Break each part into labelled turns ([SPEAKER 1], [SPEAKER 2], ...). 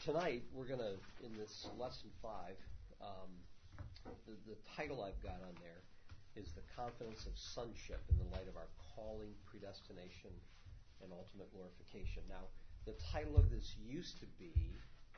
[SPEAKER 1] tonight we're going to, in this lesson 5, the title I've got on there is The Confidence of Sonship in the Light of Our Calling, Predestination, and Ultimate Glorification. Now, the title of this used to be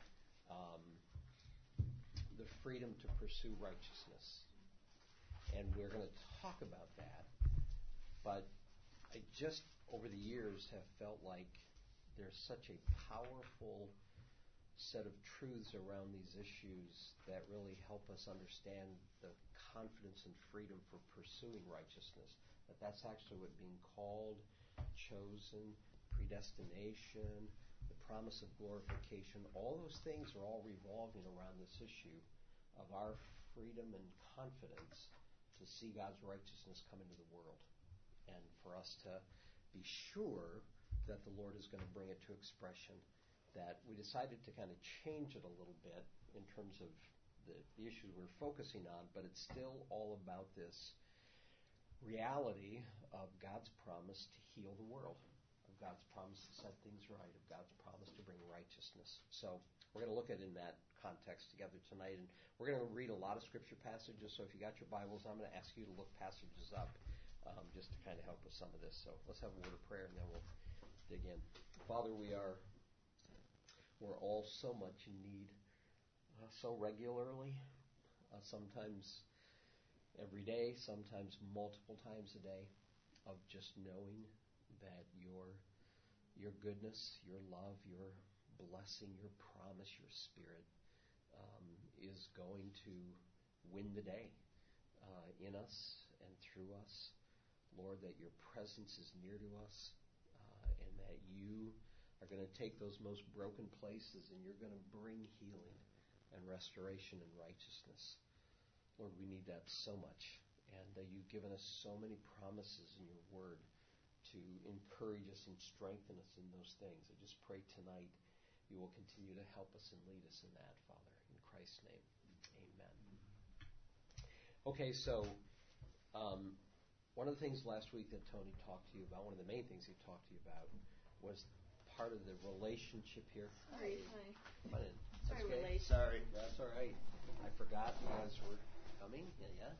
[SPEAKER 1] The Freedom to Pursue Righteousness. And we're going to talk about that. But I just, over the years, have felt like there's such a powerful set of truths around these issues that really help us understand the confidence and freedom for pursuing righteousness. That's actually what being called, chosen, predestination, the promise of glorification, all those things are all revolving around this issue of our freedom and confidence to see God's righteousness come into the world, and for us to be sure that the Lord is going to bring it to expression. That we decided to kind of change it a little bit in terms of the issues we're focusing on, but it's still all about this reality of God's promise to heal the world, of God's promise to set things right, of God's promise to bring righteousness. So we're going to look at it in that context together tonight, and we're going to read a lot of scripture passages, so if you got your Bibles, I'm going to ask you to look passages up just to kind of help with some of this. So let's have a word of prayer, and then we'll dig in. Father, we're all so much in need, so regularly, sometimes every day, sometimes multiple times a day, of just knowing that your goodness, your love, your blessing, your promise, your Spirit is going to win the day in us and through us. Lord, that your presence is near to us and that you are going to take those most broken places and you're going to bring healing and restoration and righteousness. Lord, we need that so much. And you've given us so many promises in your word to encourage us and strengthen us in those things. I just pray tonight you will continue to help us and lead us in that, Father. In Christ's name, amen. Okay, so one of the things last week that Tony talked to you about, one of the main things he talked to you about, was part of the relationship here.
[SPEAKER 2] Sorry, hi.
[SPEAKER 1] Come on in.
[SPEAKER 2] Sorry,
[SPEAKER 1] okay.
[SPEAKER 2] we're late.
[SPEAKER 1] Sorry. That's all right. I forgot you guys were coming. Yeah.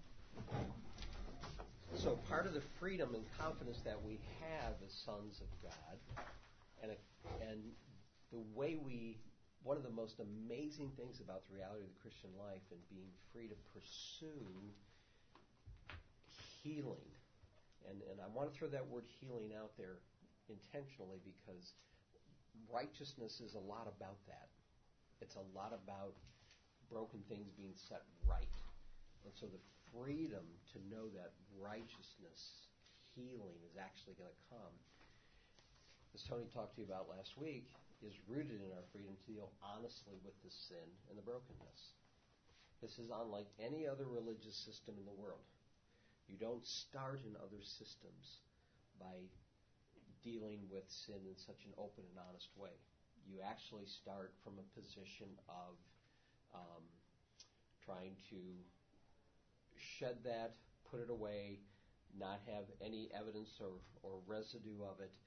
[SPEAKER 1] So part of the freedom and confidence that we have as sons of God, and the way one of the most amazing things about the reality of the Christian life and being free to pursue healing, and I want to throw that word healing out there intentionally because righteousness is a lot about that. It's a lot about broken things being set right. And so the freedom to know that righteousness, healing is actually going to come, as Tony talked to you about last week, is rooted in our freedom to deal honestly with the sin and the brokenness. This is unlike any other religious system in the world. You don't start in other systems by dealing with sin in such an open and honest way. You actually start from a position of trying to shed that, put it away, not have any evidence or residue of it.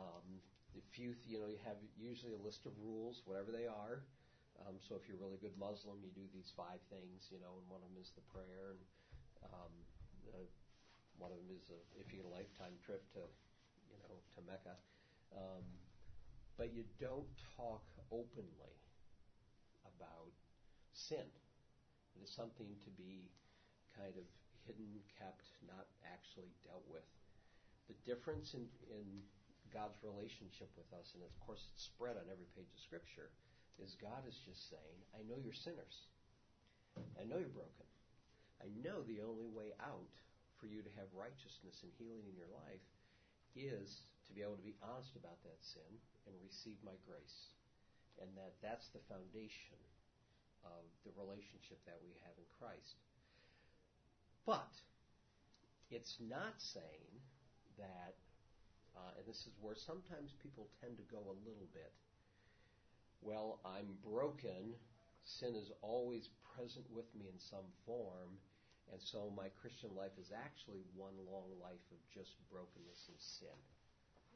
[SPEAKER 1] You have usually a list of rules, whatever they are. So if you're a really good Muslim, you do these 5 things, and one of them is the prayer, and one of them is if you get a lifetime trip to Mecca. But you don't talk openly about sin. It is something to be kind of hidden, kept, not actually dealt with. The difference in God's relationship with us, and of course it's spread on every page of Scripture, is God is just saying, I know you're sinners. I know you're broken. I know the only way out for you to have righteousness and healing in your life is to be able to be honest about that sin and receive my grace. And that's the foundation of the relationship that we have in Christ. But it's not saying that, and this is where sometimes people tend to go a little bit, well, I'm broken, sin is always present with me in some form, and so my Christian life is actually one long life of just brokenness and sin.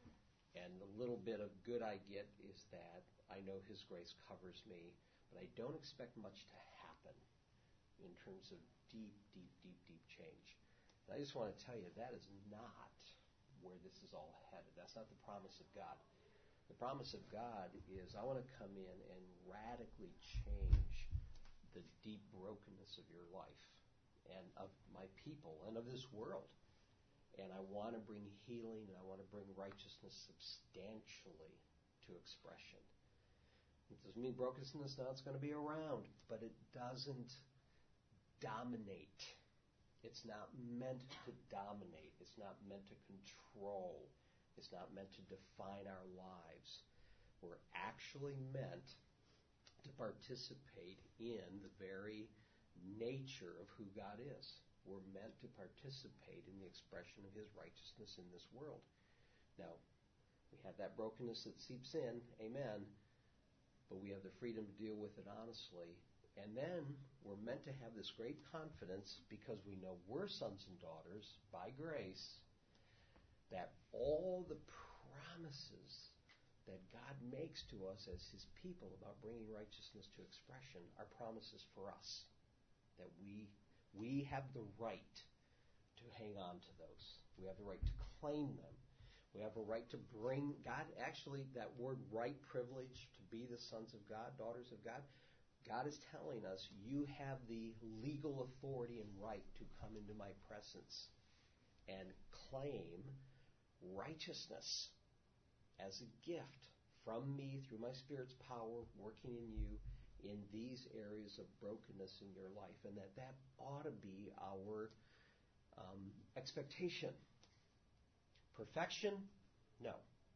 [SPEAKER 1] And the little bit of good I get is that I know His grace covers me, but I don't expect much to happen in terms of deep, deep, deep, deep change. And I just want to tell you, that is not where this is all headed. That's not the promise of God. The promise of God is, I want to come in and radically change the deep brokenness of your life and of my people and of this world. And I want to bring healing, and I want to bring righteousness substantially to expression. It doesn't mean brokenness now it's going to be around, but it doesn't dominate. It's not meant to dominate. It's not meant to control. It's not meant to define our lives. We're actually meant to participate in the very nature of who God is. We're meant to participate in the expression of His righteousness in this world. Now, we have that brokenness that seeps in, amen, but we have the freedom to deal with it honestly. And then we're meant to have this great confidence, because we know we're sons and daughters by grace, that all the promises that God makes to us as His people about bringing righteousness to expression are promises for us. That we have the right to hang on to those. We have the right to claim them. We have a right to bring God, actually, that word right, privilege, to be the sons of God, daughters of God. God is telling us, you have the legal authority and right to come into my presence and claim righteousness as a gift from me through my Spirit's power working in you in these areas of brokenness in your life. And that ought to be our expectation. Perfection? No.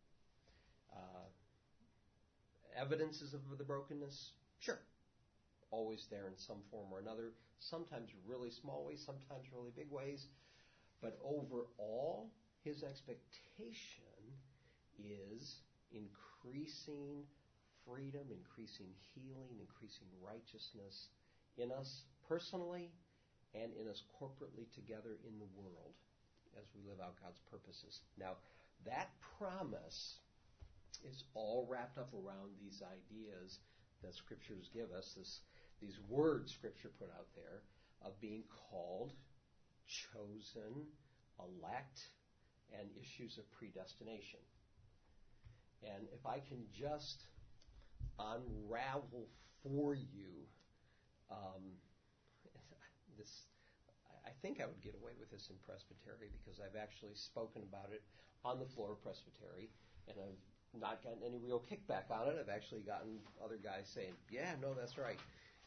[SPEAKER 1] Evidences of the brokenness? Sure. Always there in some form or another. Sometimes really small ways, sometimes really big ways. But overall, His expectation is increasing freedom, increasing healing, increasing righteousness in us personally and in us corporately together in the world as we live out God's purposes. Now, that promise is all wrapped up around these ideas that Scriptures give us, these words Scripture put out there of being called, chosen, elect, and issues of predestination. And if I can just unravel for you this, I think I would get away with this in Presbytery, because I've actually spoken about it on the floor of Presbytery, and I've not gotten any real kickback on it. I've actually gotten other guys saying, yeah, no, that's right.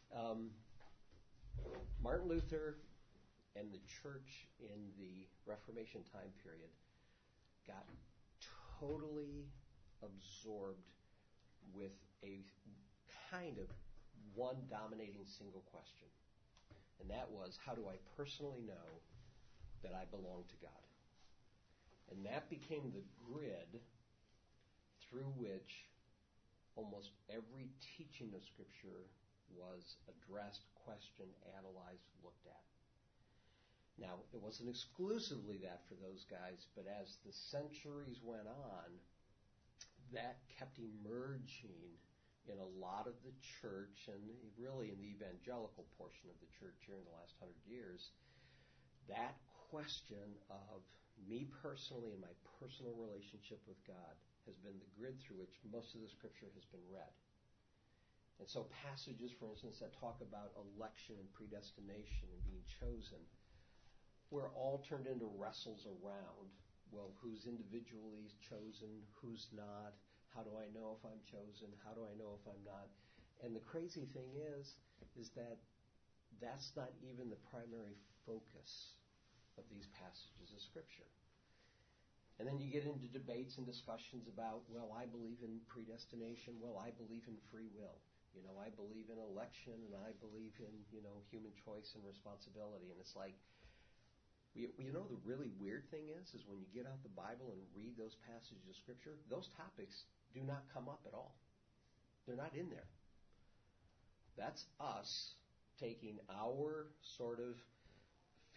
[SPEAKER 1] Martin Luther and the church in the Reformation time period got totally absorbed with a kind of one dominating single question. And that was, how do I personally know that I belong to God? And that became the grid through which almost every teaching of Scripture was addressed, questioned, analyzed, looked at. Now, it wasn't exclusively that for those guys, but as the centuries went on, that kept emerging in a lot of the church, and really in the evangelical portion of the church here in the last 100 years, that question of me personally and my personal relationship with God has been the grid through which most of the Scripture has been read. And so passages, for instance, that talk about election and predestination and being chosen, were all turned into wrestles around, well, who's individually chosen, who's not, how do I know if I'm chosen, how do I know if I'm not? And the crazy thing is that that's not even the primary focus of these passages of Scripture. And then you get into debates and discussions about, well, I believe in predestination, well, I believe in free will. You know, I believe in election, and I believe in, human choice and responsibility. And it's like, the really weird thing is when you get out the Bible and read those passages of Scripture, those topics do not come up at all. They're not in there. That's us taking our sort of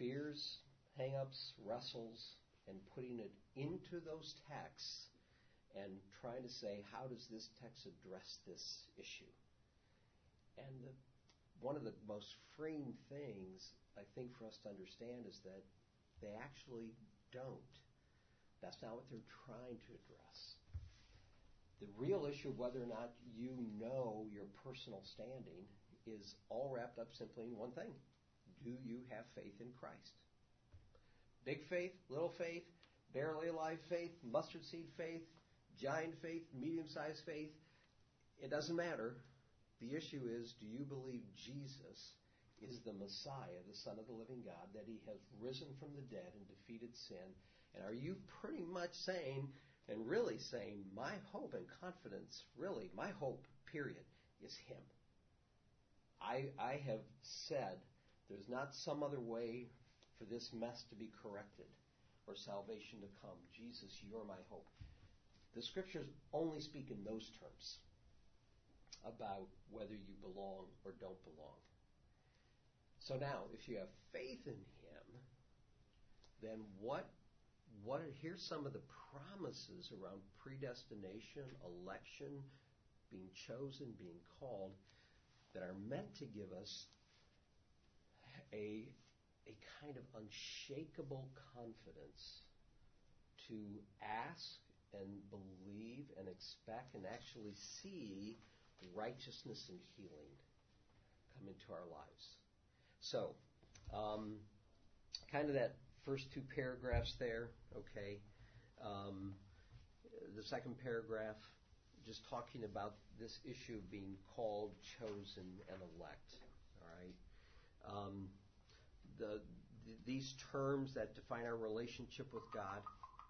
[SPEAKER 1] fears, hang-ups, wrestles, and putting it into those texts and trying to say, how does this text address this issue? And one of the most freeing things, I think, for us to understand is that they actually don't. That's not what they're trying to address. The real issue of whether or not you know your personal standing is all wrapped up simply in one thing. Do you have faith in Christ? Big faith, little faith, barely alive faith, mustard seed faith, giant faith, medium-sized faith, it doesn't matter. The issue is, do you believe Jesus is the Messiah, the Son of the living God, that he has risen from the dead and defeated sin? And are you pretty much saying, and really saying, my hope and confidence, really, my hope, period, is him? I have said there's not some other way for this mess to be corrected or salvation to come. Jesus, you're my hope. The Scriptures only speak in those terms about whether you belong or don't belong. So now, if you have faith in him, then here's some of the promises around predestination, election, being chosen, being called, that are meant to give us a kind of unshakable confidence to ask and believe and expect and actually see righteousness and healing come into our lives. So, kind of that first two paragraphs there, okay. The second paragraph, just talking about this issue of being called, chosen, and elect. All right. These terms that define our relationship with God.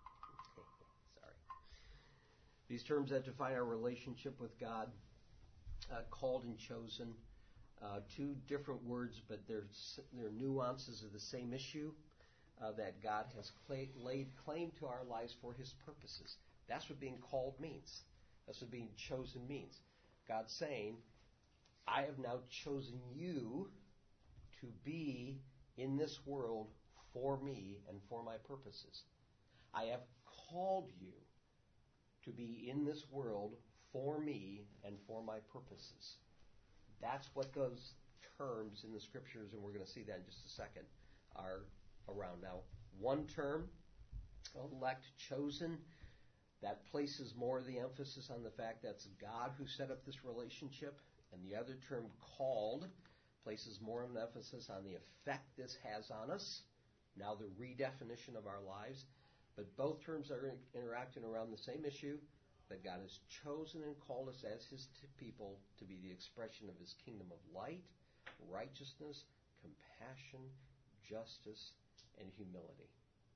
[SPEAKER 1] Sorry. These terms that define our relationship with God, called and chosen, two different words, but they're nuances of the same issue that God has laid claim to our lives for his purposes. That's what being called means. That's what being chosen means. God's saying, I have now chosen you to be in this world for me and for my purposes. I have called you to be in this world for me and for my purposes. That's what those terms in the Scriptures, and we're going to see that in just a second, are around. Now, one term, elect, chosen, that places more of the emphasis on the fact that's God who set up this relationship, and the other term, called, places more of an emphasis on the effect this has on us, now the redefinition of our lives. But both terms are interacting around the same issue, that God has chosen and called us as his people to be the expression of his kingdom of light, righteousness, compassion, justice, and humility.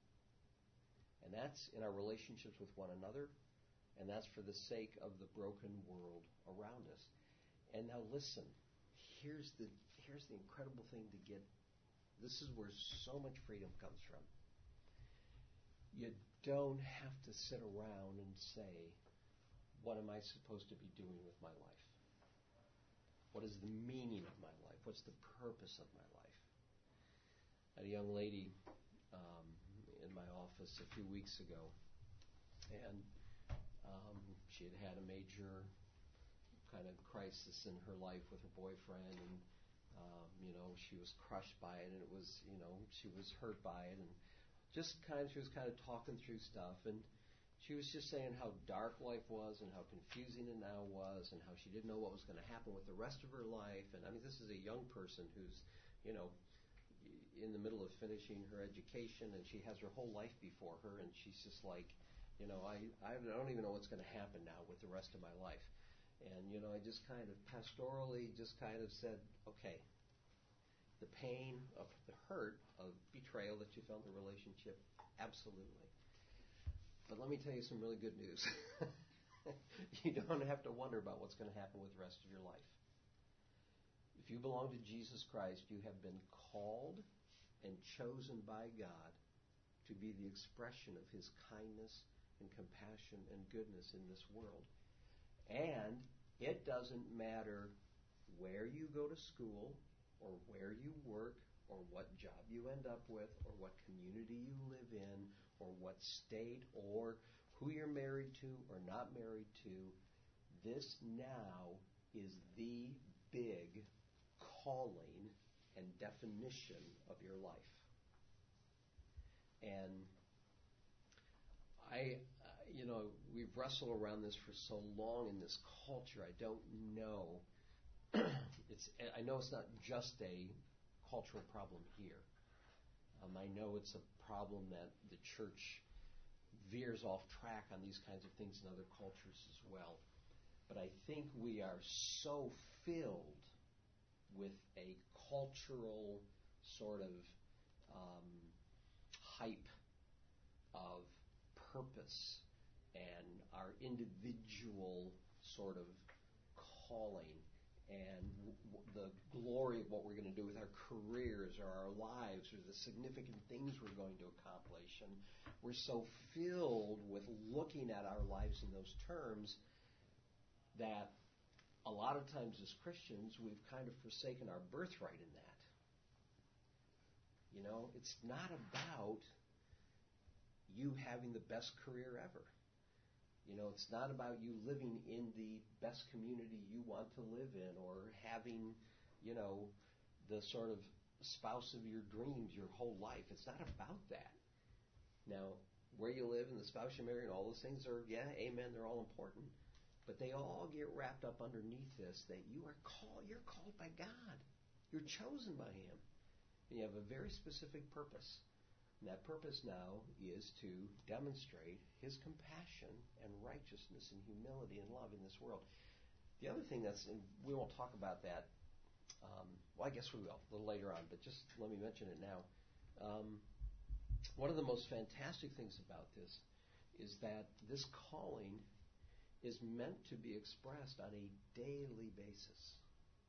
[SPEAKER 1] And that's in our relationships with one another, and that's for the sake of the broken world around us. And now listen, here's the incredible thing to get. This is where so much freedom comes from. You don't have to sit around and say, what am I supposed to be doing with my life? What is the meaning of my life? What's the purpose of my life? I had a young lady in my office a few weeks ago, and she had had a major kind of crisis in her life with her boyfriend, and she was crushed by it, and it was, she was hurt by it, and she was kind of talking through stuff, and she was just saying how dark life was and how confusing it now was and how she didn't know what was going to happen with the rest of her life. And I mean, this is a young person who's, in the middle of finishing her education, and she has her whole life before her, and she's just like, I don't even know what's going to happen now with the rest of my life. And, I just kind of pastorally just kind of said, okay, the pain of the hurt of betrayal that you felt in the relationship, absolutely. But let me tell you some really good news. You don't have to wonder about what's going to happen with the rest of your life. If you belong to Jesus Christ, you have been called and chosen by God to be the expression of his kindness and compassion and goodness in this world. And it doesn't matter where you go to school or where you work or what job you end up with or what community you live in or what state or who you're married to or not married to, this now is the big calling and definition of your life. And we've wrestled around this for so long in this culture. I don't know. I know it's not just a cultural problem here. I know it's a problem that the church veers off track on these kinds of things in other cultures as well. But I think we are so filled with a cultural sort of hype of purpose and our individual sort of calling and the glory of what we're going to do with our careers or our lives or the significant things we're going to accomplish. And we're so filled with looking at our lives in those terms that a lot of times as Christians we've kind of forsaken our birthright in that. It's not about you having the best career ever. It's not about you living in the best community you want to live in or having, the sort of spouse of your dreams your whole life. It's not about that. Now, where you live and the spouse you marry and all those things are, amen, they're all important. But they all get wrapped up underneath this, that you're called by God. You're chosen by Him. And you have a very specific purpose. And that purpose now is to demonstrate His compassion and righteousness and humility and love in this world. The other thing and we won't talk about that, I guess we will a little later on, but just let me mention it now. One of the most fantastic things about this is that this calling is meant to be expressed on a daily basis.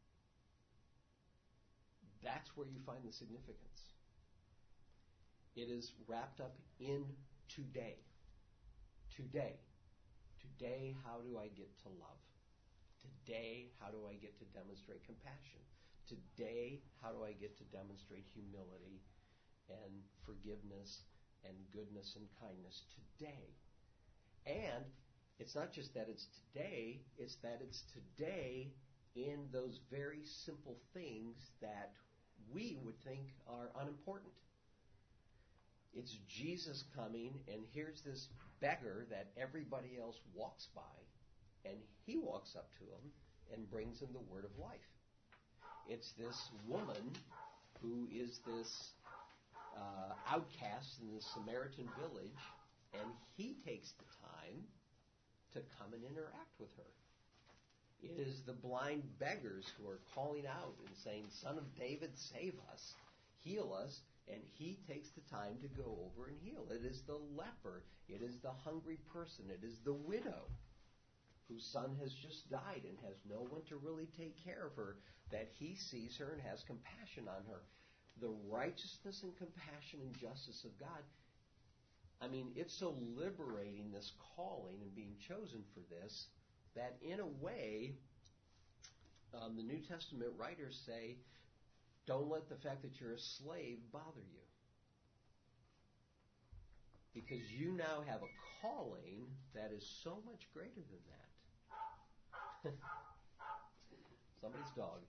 [SPEAKER 1] That's where you find the significance. It is wrapped up in today. Today. Today, how do I get to love? Today, how do I get to demonstrate compassion? Today, how do I get to demonstrate humility and forgiveness and goodness and kindness today? And it's not just that it's today, it's that it's today in those very simple things that we would think are unimportant. It's Jesus coming, and here's this beggar that everybody else walks by, and He walks up to him and brings him the word of life. It's this woman who is this outcast in the Samaritan village, and He takes the time to come and interact with her. It is the blind beggars who are calling out and saying, Son of David, save us, heal us, and He takes the time to go over and heal. It is the leper. It is the hungry person. It is the widow whose son has just died and has no one to really take care of her, that He sees her and has compassion on her. The righteousness and compassion and justice of God, it's so liberating, this calling and being chosen for this, that in a way, the New Testament writers say, don't let the fact that you're a slave bother you. Because you now have a calling that is so much greater than that. Somebody's dog.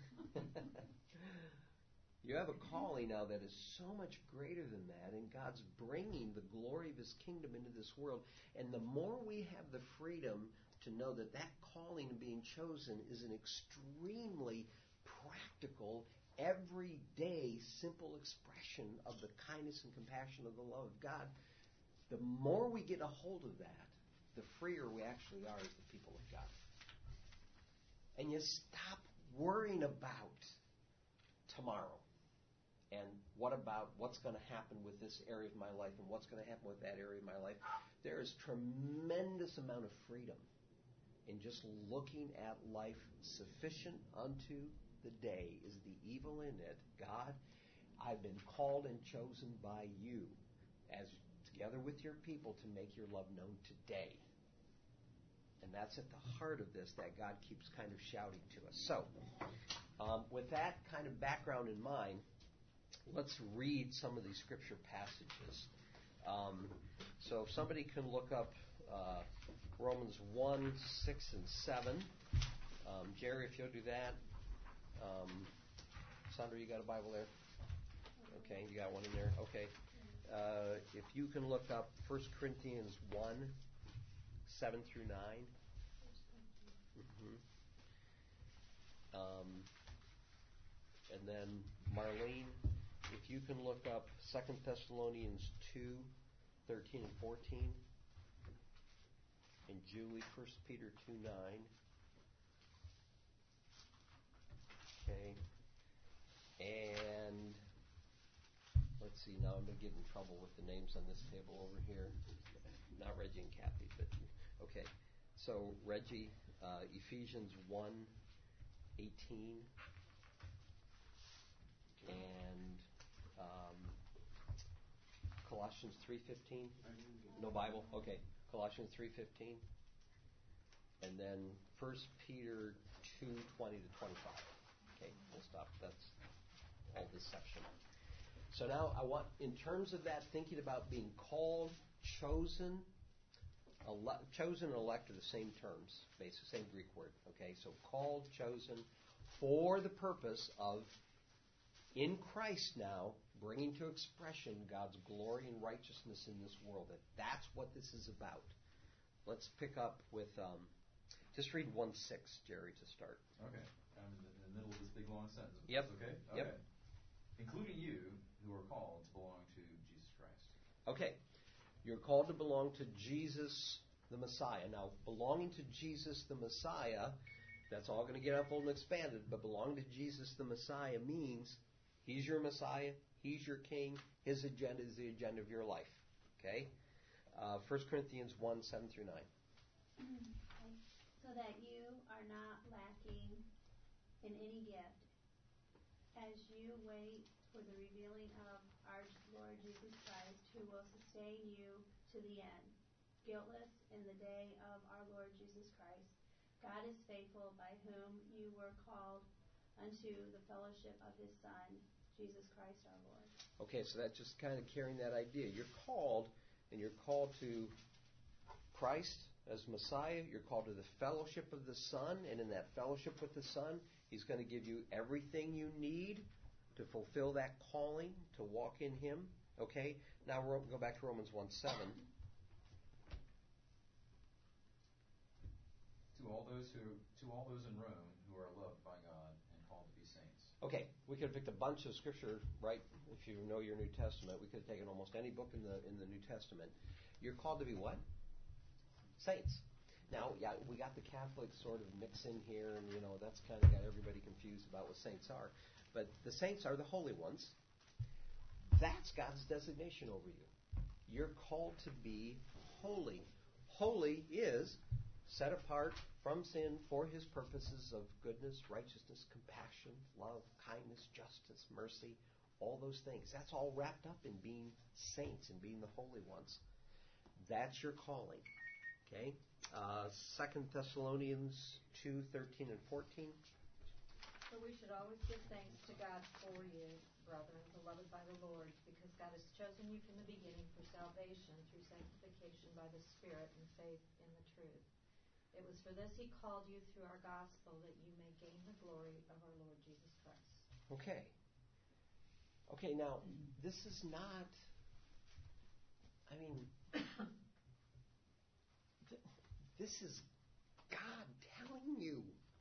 [SPEAKER 1] You have a calling now that is so much greater than that, and God's bringing the glory of His kingdom into this world. And the more we have the freedom to know that that calling and being chosen is an extremely practical, everyday, simple expression of the kindness and compassion of the love of God, the more we get a hold of that, the freer we actually are as the people of God. And you stop worrying about tomorrow. And what about what's going to happen with this area of my life and what's going to happen with that area of my life? There is tremendous amount of freedom in just looking at life. Sufficient unto the day is the evil in it. God, I've been called and chosen by You as together with Your people to make Your love known today. And that's at the heart of this that God keeps kind of shouting to us. So, with that kind of background in mind, let's read some of these scripture passages. So if somebody can look up Romans 1, 6, and 7. Jerry, if you'll do that. Sandra, you got a Bible there? Okay, you got one in there? Okay. If you can look up 1 Corinthians 1, 7 through 9. And then Marlene, if you can look up 2 Thessalonians 2, 13 and 14. And Julie, 1 Peter 2, 9. Okay. And let's see, now I'm going to get in trouble with the names on this table over here. Not Reggie and Kathy, but okay. So Reggie, Ephesians 1, 18. And Colossians 3:15. No Bible? Okay. Colossians 3:15. And then 1 Peter 2:20 to 25. Okay, we'll stop. That's all this section. So now I want, in terms of that, thinking about being called, chosen, chosen and elect are the same terms, basically, same Greek word. Okay, so called, chosen, for the purpose of, in Christ now, bringing to expression God's glory and righteousness in this world. That's what this is about. Let's pick up with, just read 1:6, Jerry, to start.
[SPEAKER 2] Okay. I'm in the middle of this big long sentence.
[SPEAKER 1] Yep.
[SPEAKER 2] Okay?
[SPEAKER 1] Yep.
[SPEAKER 2] Including you, who are called to belong to Jesus Christ.
[SPEAKER 1] Okay. You're called to belong to Jesus the Messiah. Now, belonging to Jesus the Messiah, that's all going to get unfolded and expanded, but belonging to Jesus the Messiah means He's your Messiah, He's your King, His agenda is the agenda of your life. Okay? 1 Corinthians 1, 7 through 9.
[SPEAKER 3] Okay. So that you are not lacking in any gift as you wait for the revealing of our Lord Jesus Christ, who will sustain you to the end, guiltless in the day of our Lord Jesus Christ. God is faithful, by whom you were called unto the fellowship of His Son, Jesus Christ our Lord.
[SPEAKER 1] Okay, so that's just kind of carrying that idea. You're called, and you're called to Christ as Messiah. You're called to the fellowship of the Son, and in that fellowship with the Son, He's going to give you everything you need to fulfill that calling, to walk in Him. Okay? Now we'll go back to Romans 1:7.
[SPEAKER 2] To all those in Rome who are loved by God and called to be saints.
[SPEAKER 1] Okay, we could have picked a bunch of scripture, right? If you know your New Testament, we could have taken almost any book in the New Testament. You're called to be what? Saints. Now, yeah, we got the Catholics sort of mix in here, and that's kind of got everybody confused about what saints are. But the saints are the holy ones. That's God's designation over you. You're called to be holy. Holy is set apart from sin for His purposes of goodness, righteousness, compassion, love, kindness, justice, mercy, all those things. That's all wrapped up in being saints and being the holy ones. That's your calling. Okay? 2 Thessalonians 2, 13 and 14.
[SPEAKER 4] So we should always give thanks to God for you, brethren, beloved by the Lord, because God has chosen you from the beginning for salvation through sanctification by the Spirit and faith in the truth. It was for this He called you through our gospel, that you may gain the glory of our Lord Jesus Christ.
[SPEAKER 1] Okay. Okay, now, this is not, this is God telling you.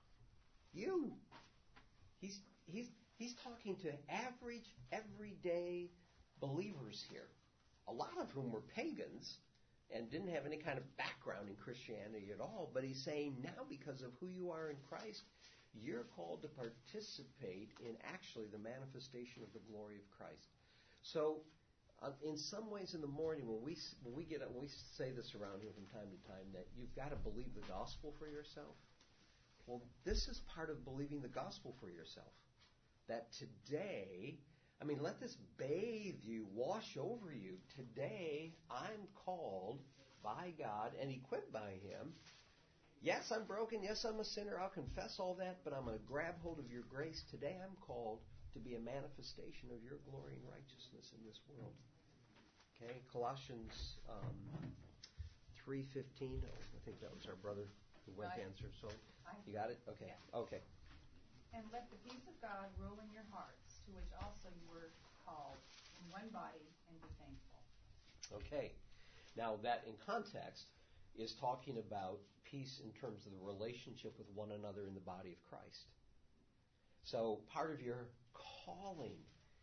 [SPEAKER 1] He's talking to average, everyday believers here, a lot of whom were pagans and didn't have any kind of background in Christianity at all. But He's saying now, because of who you are in Christ, you're called to participate in actually the manifestation of the glory of Christ. So, in some ways, in the morning when we get up, we say this around here from time to time, that you've got to believe the gospel for yourself. Well, this is part of believing the gospel for yourself. That today, let this bathe you, wash over you. Today, I'm called by God and equipped by Him. Yes, I'm broken. Yes, I'm a sinner. I'll confess all that, but I'm going to grab hold of your grace. Today, I'm called to be a manifestation of your glory and righteousness in this world. Okay, Colossians 3:15. I think that was our brother who went to answer. So you got it? Okay.
[SPEAKER 5] Yeah.
[SPEAKER 1] Okay.
[SPEAKER 5] And let the peace of God rule in your hearts, to which also you were called in one body, and be thankful.
[SPEAKER 1] Okay. Now that in context is talking about peace in terms of the relationship with one another in the body of Christ. So part of your calling,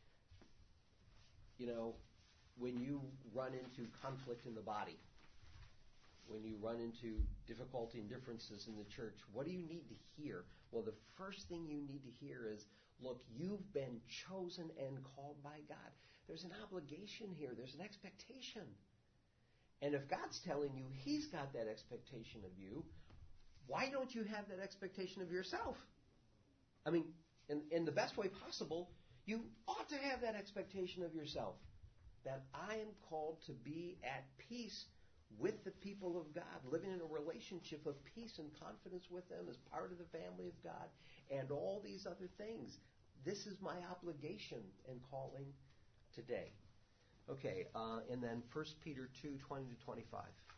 [SPEAKER 1] when you run into conflict in the body, when you run into difficulty and differences in the church, what do you need to hear? Well, the first thing you need to hear is, look, you've been chosen and called by God. There's an obligation here. There's an expectation. And if God's telling you He's got that expectation of you, why don't you have that expectation of yourself? I mean, in the best way possible, you ought to have that expectation of yourself. That I am called to be at peace with the people of God, living in a relationship of peace and confidence with them as part of the family of God, and all these other things. This is my obligation and calling today. Okay, and then 1 Peter 2:20 to 25.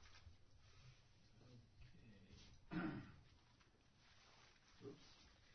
[SPEAKER 6] Okay. Oops.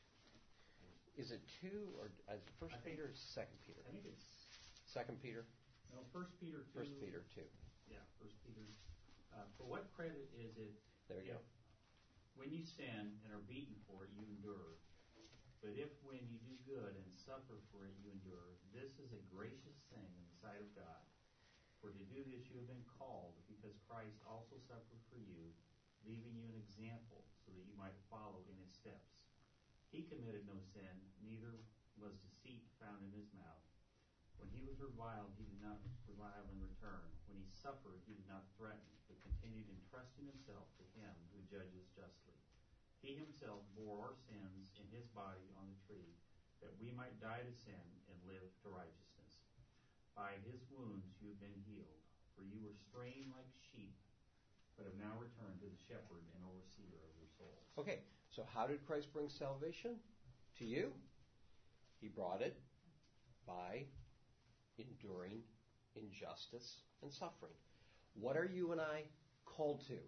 [SPEAKER 1] Is it 2 or is it 1 Peter or 2 Peter?
[SPEAKER 6] I think it's
[SPEAKER 1] 2 Peter?
[SPEAKER 6] no 1 Peter 2.
[SPEAKER 1] 1 Peter 2.
[SPEAKER 6] Yeah, 1 Peter. For what credit is it
[SPEAKER 1] There we go.
[SPEAKER 6] when you sin and are beaten for it, you endure? But if when you do good and suffer for it, you endure, this is a gracious thing in the sight of God. For to do this you have been called, because Christ also suffered for you, leaving you an example, so that you might follow in his steps. He committed no sin, neither was deceit found in his mouth. When he was reviled, he did not revile in return. When he suffered, he did not threaten, but continued entrusting himself to him who judges justly. He himself bore our sins in his body on the tree, that we might die to sin and live to righteousness. By his wounds you have been healed, for you were straying like sheep, but have now returned to the shepherd and overseer of your souls.
[SPEAKER 1] Okay, so how did Christ bring salvation to you? He brought it by enduring injustice and suffering. What are you and I called to?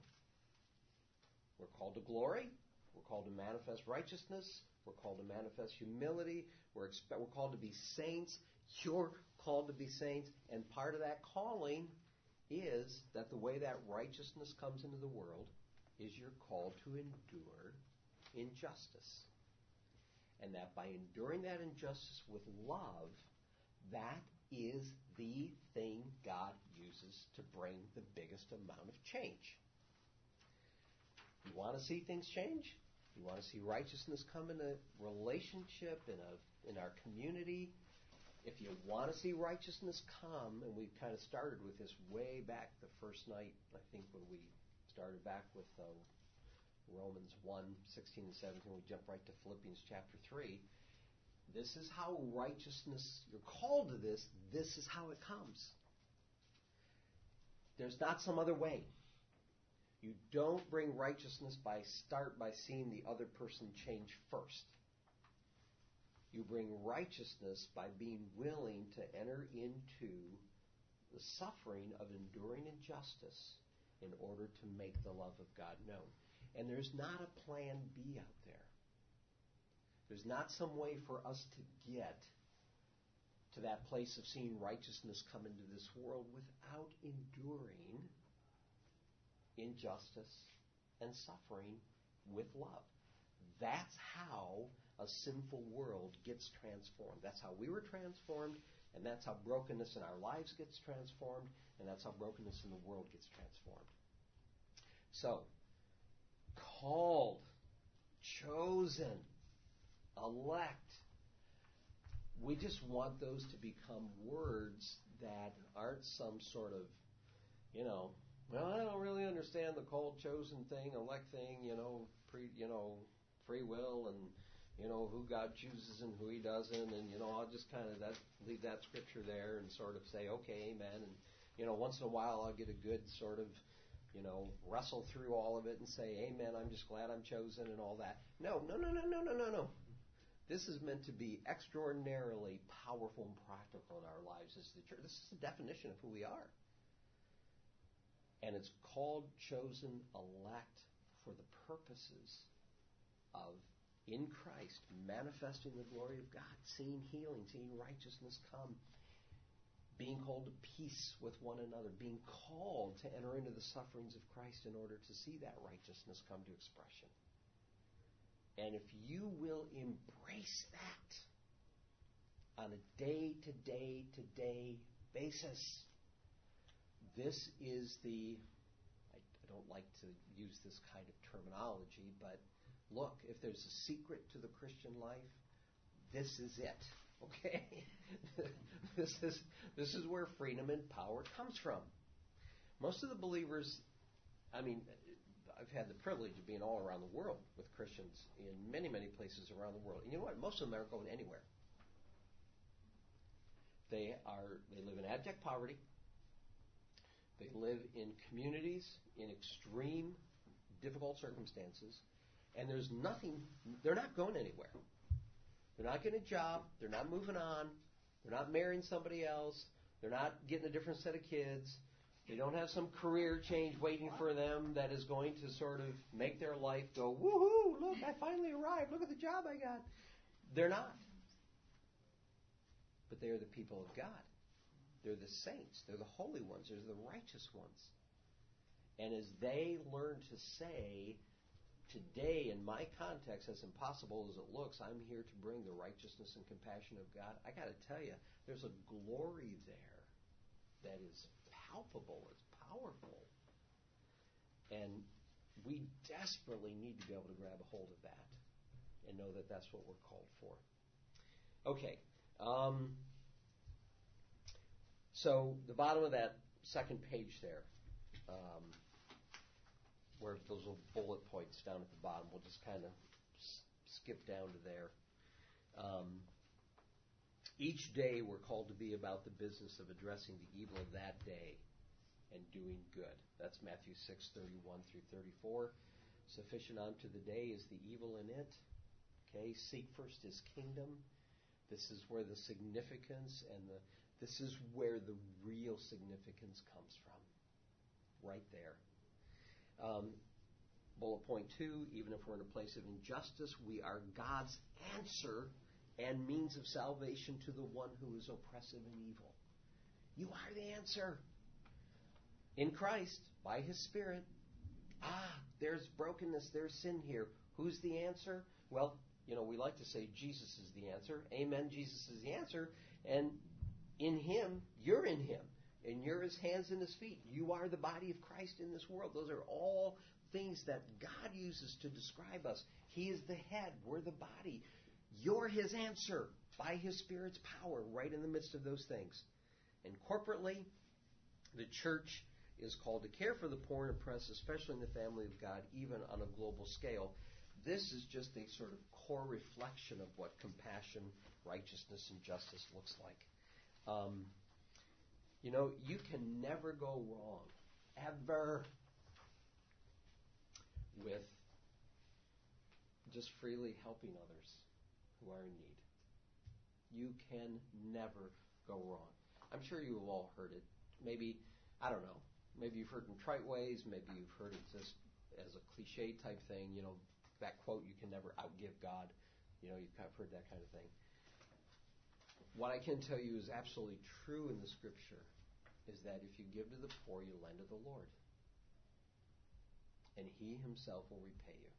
[SPEAKER 1] We're called to glory. We're called to manifest righteousness. We're called to manifest humility. We're called to be saints. You're called to be saints. And part of that calling is that the way that righteousness comes into the world is you're called to endure injustice. And that by enduring that injustice with love, that is the thing God uses to bring the biggest amount of change. You want to see things change? You want to see righteousness come in a relationship, in our community? If you want to see righteousness come, and we kind of started with this way back the first night, I think when we started back with Romans 1:16 and 17, we jumped right to Philippians chapter 3. This is how righteousness, you're called to this is how it comes. There's not some other way. You don't bring righteousness by seeing the other person change first. You bring righteousness by being willing to enter into the suffering of enduring injustice in order to make the love of God known. And there's not a plan B out there. There's not some way for us to get to that place of seeing righteousness come into this world without enduring injustice and suffering with love. That's how a sinful world gets transformed. That's how we were transformed, and that's how brokenness in our lives gets transformed, and that's how brokenness in the world gets transformed. So, called, chosen, elect. We just want those to become words that aren't some sort of, well, I don't really understand the called, chosen thing, elect thing, free will and, who God chooses and who he doesn't. And, I'll just kind of leave that scripture there and sort of say, okay, amen. And, once in a while I'll get a good sort of, wrestle through all of it and say, amen, I'm just glad I'm chosen and all that. No. This is meant to be extraordinarily powerful and practical in our lives as the church. This is the definition of who we are. And it's called chosen, elect for the purposes of, in Christ, manifesting the glory of God, seeing healing, seeing righteousness come, being called to peace with one another, being called to enter into the sufferings of Christ in order to see that righteousness come to expression. And if you will embrace that on a day-to-day basis, this is I don't like to use this kind of terminology, but look, if there's a secret to the Christian life, this is it. Okay? This is where freedom and power comes from. Most of the believers, I've had the privilege of being all around the world with Christians in many, many places around the world. And you know what? Most of them aren't going anywhere. They live in abject poverty. They live in communities in extreme, difficult circumstances. And they're not going anywhere. They're not getting a job. They're not moving on. They're not marrying somebody else. They're not getting a different set of kids. They don't have some career change waiting for them that is going to sort of make their life go, woohoo, look, I finally arrived. Look at the job I got. They're not. But they are the people of God. They're the saints. They're the holy ones. They're the righteous ones. And as they learn to say, today, in my context, as impossible as it looks, I'm here to bring the righteousness and compassion of God. I got to tell you, there's a glory there that is palpable. It's powerful. And we desperately need to be able to grab a hold of that and know that that's what we're called for. Okay. So the bottom of that second page there, where those little bullet points down at the bottom, we'll just kind of skip down to there. Each day we're called to be about the business of addressing the evil of that day and doing good. That's Matthew 6:31 through 34. Sufficient unto the day is the evil in it. Okay, seek first His kingdom. This is where the significance this is where the real significance comes from. Right there. Bullet point 2, even if we're in a place of injustice, we are God's answer and means of salvation to the one who is oppressive and evil. You are the answer. In Christ, by His Spirit. There's brokenness, there's sin here. Who's the answer? Well, we like to say Jesus is the answer. Amen, Jesus is the answer. And in Him, you're in Him. And you're His hands and His feet. You are the body of Christ in this world. Those are all things that God uses to describe us. He is the head. We're the body. You're His answer by His Spirit's power right in the midst of those things. And corporately, the church is called to care for the poor and oppressed, especially in the family of God, even on a global scale. This is just a sort of core reflection of what compassion, righteousness, and justice looks like. You can never go wrong, ever, with just freely helping others who are in need. You can never go wrong. I'm sure you have all heard it. Maybe, I don't know, maybe you've heard it in trite ways, maybe you've heard it just as a cliche type thing, that quote, you can never outgive God. You've heard that kind of thing. What I can tell you is absolutely true in the Scripture is that if you give to the poor, you lend to the Lord. And He Himself will repay you.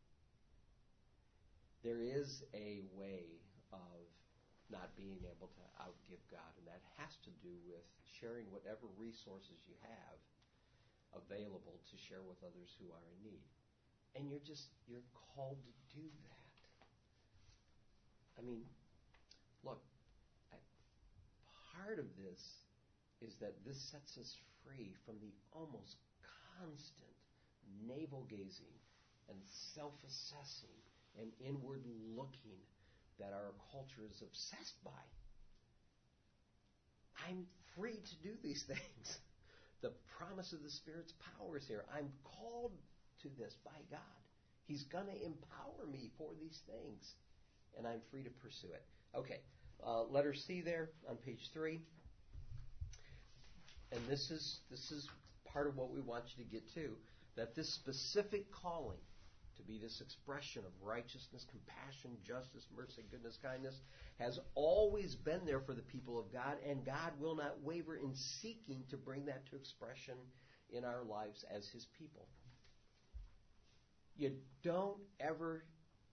[SPEAKER 1] There is a way of not being able to outgive God, and that has to do with sharing whatever resources you have available to share with others who are in need. And you're called to do that. Look, part of this is that this sets us free from the almost constant navel-gazing and self-assessing and inward looking that our culture is obsessed by. I'm free to do these things. The promise of the Spirit's power is here. I'm called to this by God. He's going to empower me for these things, and I'm free to pursue it. Okay, letter C there on page 3. And this is part of what we want you to get to, that this specific calling to be this expression of righteousness, compassion, justice, mercy, goodness, kindness, has always been there for the people of God, and God will not waver in seeking to bring that to expression in our lives as His people. You don't ever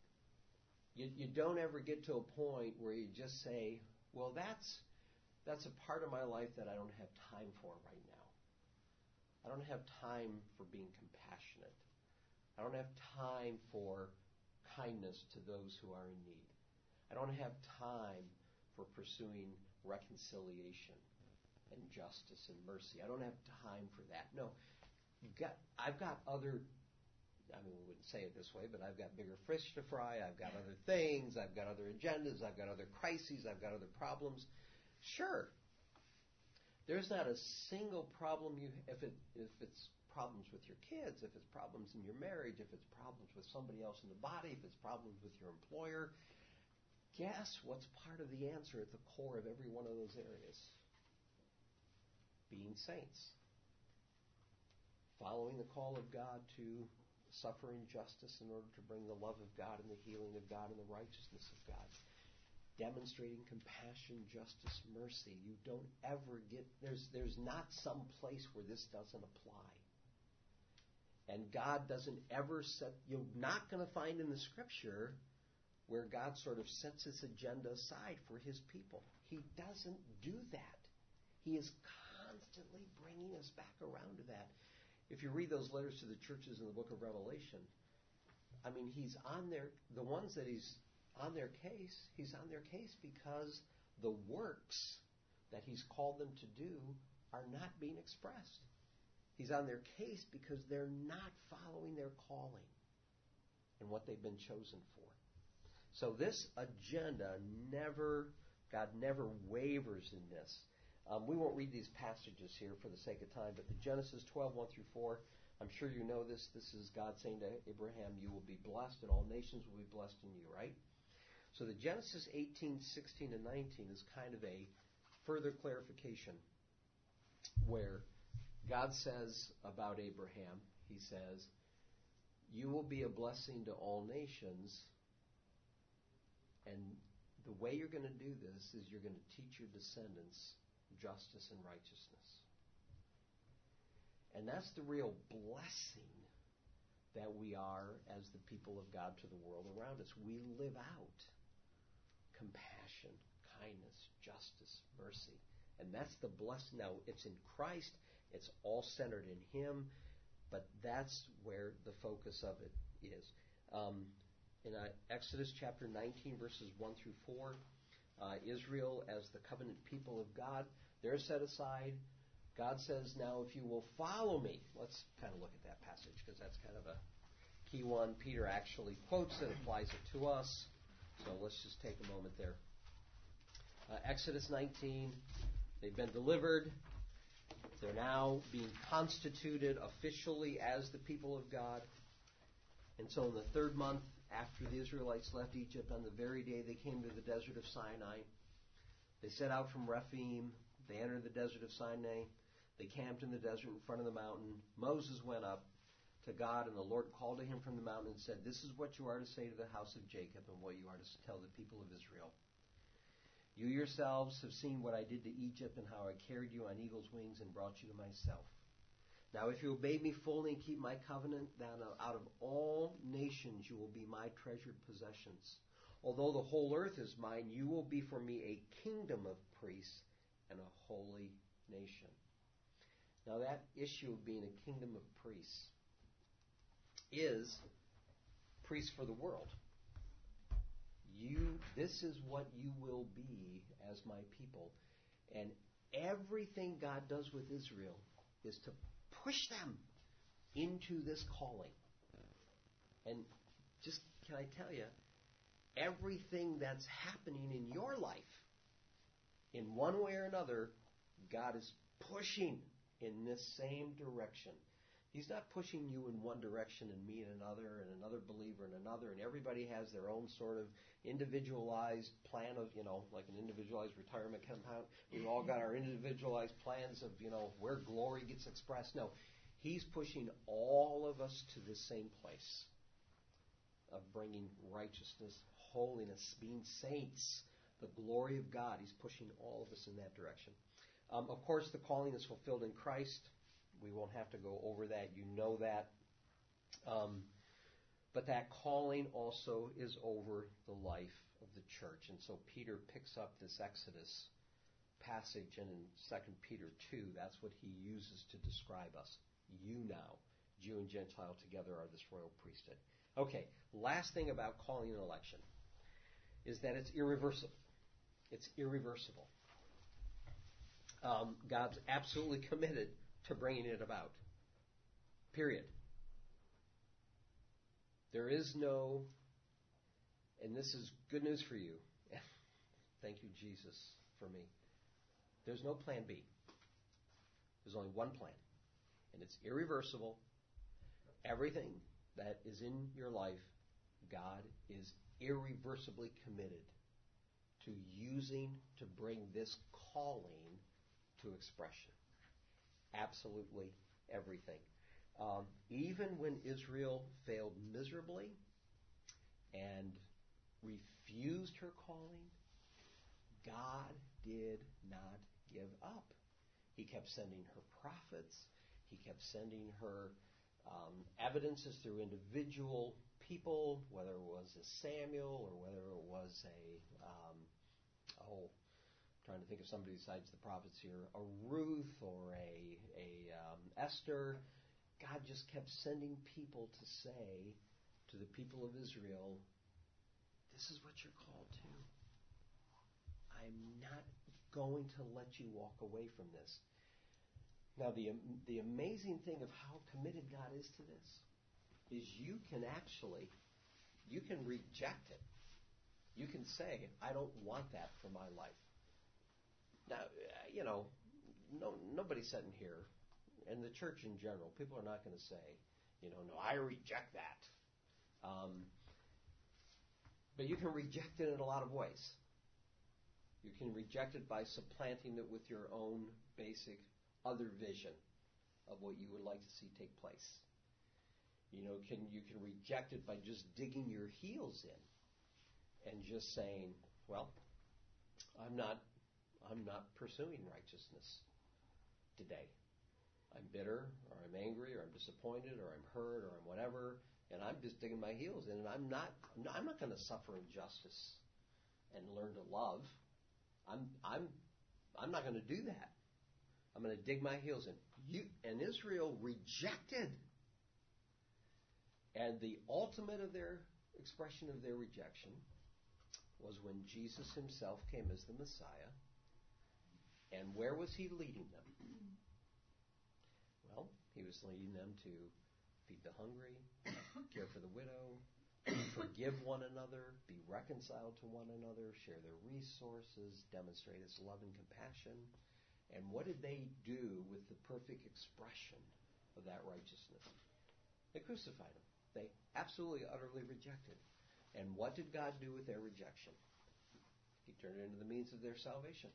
[SPEAKER 1] get to a point where you just say, well, that's a part of my life that I don't have time for right now. I don't have time for being compassionate. I don't have time for kindness to those who are in need. I don't have time for pursuing reconciliation and justice and mercy. I don't have time for that. No, I've got other, we wouldn't say it this way, but I've got bigger fish to fry. I've got other things. I've got other agendas. I've got other crises. I've got other problems. Sure. There's not a single problem if it's problems with your kids, if it's problems in your marriage, if it's problems with somebody else in the body, if it's problems with your employer. Guess what's part of the answer at the core of every one of those areas? Being saints. Following the call of God to suffer injustice in order to bring the love of God and the healing of God and the righteousness of God. Demonstrating compassion, justice, mercy. You don't ever get, there's not some place where this doesn't apply. And God doesn't ever you're not going to find in the Scripture where God sort of sets His agenda aside for His people. He doesn't do that. He is constantly bringing us back around to that. If you read those letters to the churches in the book of Revelation, He's on the ones that He's on their case, He's on their case because the works that He's called them to do are not being expressed. He's on their case because they're not following their calling and what they've been chosen for. So this agenda God never wavers in this. We won't read these passages here for the sake of time, but the Genesis 12, 1 through 4, I'm sure you know this. This is God saying to Abraham, you will be blessed and all nations will be blessed in you, right? So the Genesis 18, 16, and 19 is kind of a further clarification where God says about Abraham, He says, you will be a blessing to all nations, and the way you're going to do this is you're going to teach your descendants justice and righteousness. And that's the real blessing that we are as the people of God to the world around us. We live out compassion, kindness, justice, mercy. And that's the blessing. Now, it's in Christ. It's all centered in Him. But that's where the focus of it is. In Exodus chapter 19, verses 1 through 4, Israel as the covenant people of God, they're set aside. God says, now if you will follow me, let's kind of look at that passage because that's kind of a key one. Peter actually quotes it, applies it to us. So let's just take a moment there. Exodus 19, they've been delivered. They're now being constituted officially as the people of God. And so in the third month after the Israelites left Egypt, on the very day they came to the desert of Sinai, they set out from Rephidim. They entered the desert of Sinai. They camped in the desert in front of the mountain. Moses went up to God, and the Lord called to him from the mountain and said, this is what you are to say to the house of Jacob and what you are to tell the people of Israel. You yourselves have seen what I did to Egypt and how I carried you on eagle's wings and brought you to myself. Now if you obey me fully and keep my covenant, then out of all nations you will be my treasured possessions. Although the whole earth is mine, you will be for me a kingdom of priests and a holy nation. Now that issue of being a kingdom of priests is priests for the world. This is what you will be as my people. And everything God does with Israel is to push them into this calling. And just, can I tell you, everything that's happening in your life, in one way or another, God is pushing in this same direction. He's not pushing you in one direction and me in another and another believer in another, and everybody has their own sort of individualized plan of, like an individualized retirement compound. We've all got our individualized plans of, where glory gets expressed. No, He's pushing all of us to the same place of bringing righteousness, holiness, being saints, the glory of God. He's pushing all of us in that direction. Of course, the calling is fulfilled in Christ. We won't have to go over that. You know that. But that calling also is over the life of the church. And so Peter picks up this Exodus passage, and in 2 Peter 2, that's what he uses to describe us. You now, Jew and Gentile together, are this royal priesthood. Okay, last thing about calling and election is that it's irreversible. It's irreversible. God's absolutely committed to bringing it about. Period. There is no, and this is good news for you. Thank you, Jesus, for me. There's no plan B. There's only one plan. And it's irreversible. Everything that is in your life, God is irreversibly committed to using to bring this calling to expression. Absolutely everything. Even when Israel failed miserably and refused her calling, God did not give up. He kept sending her prophets. He kept sending her evidences through individual people, whether it was a Samuel or whether it was trying to think of somebody besides the prophets here, a Ruth or a Esther. God just kept sending people to say to the people of Israel, this is what you're called to. I'm not going to let you walk away from this. Now, the amazing thing of how committed God is to this is you can reject it. You can say, I don't want that for my life. Now, nobody's sitting here, and the church in general, people are not going to say, no, I reject that. But you can reject it in a lot of ways. You can reject it by supplanting it with your own basic other vision of what you would like to see take place. You can reject it by just digging your heels in and just saying, well, I'm not pursuing righteousness today. I'm bitter, or I'm angry, or I'm disappointed, or I'm hurt, or I'm whatever, and I'm just digging my heels in, and I'm not going to suffer injustice and learn to love. I'm not going to do that. I'm going to dig my heels in. And Israel rejected. And the ultimate of their expression of their rejection was when Jesus himself came as the Messiah. And where was he leading them? Well, he was leading them to feed the hungry, care for the widow, forgive one another, be reconciled to one another, share their resources, demonstrate his love and compassion. And what did they do with the perfect expression of that righteousness? They crucified him. They absolutely, utterly rejected. And what did God do with their rejection? He turned it into the means of their salvation.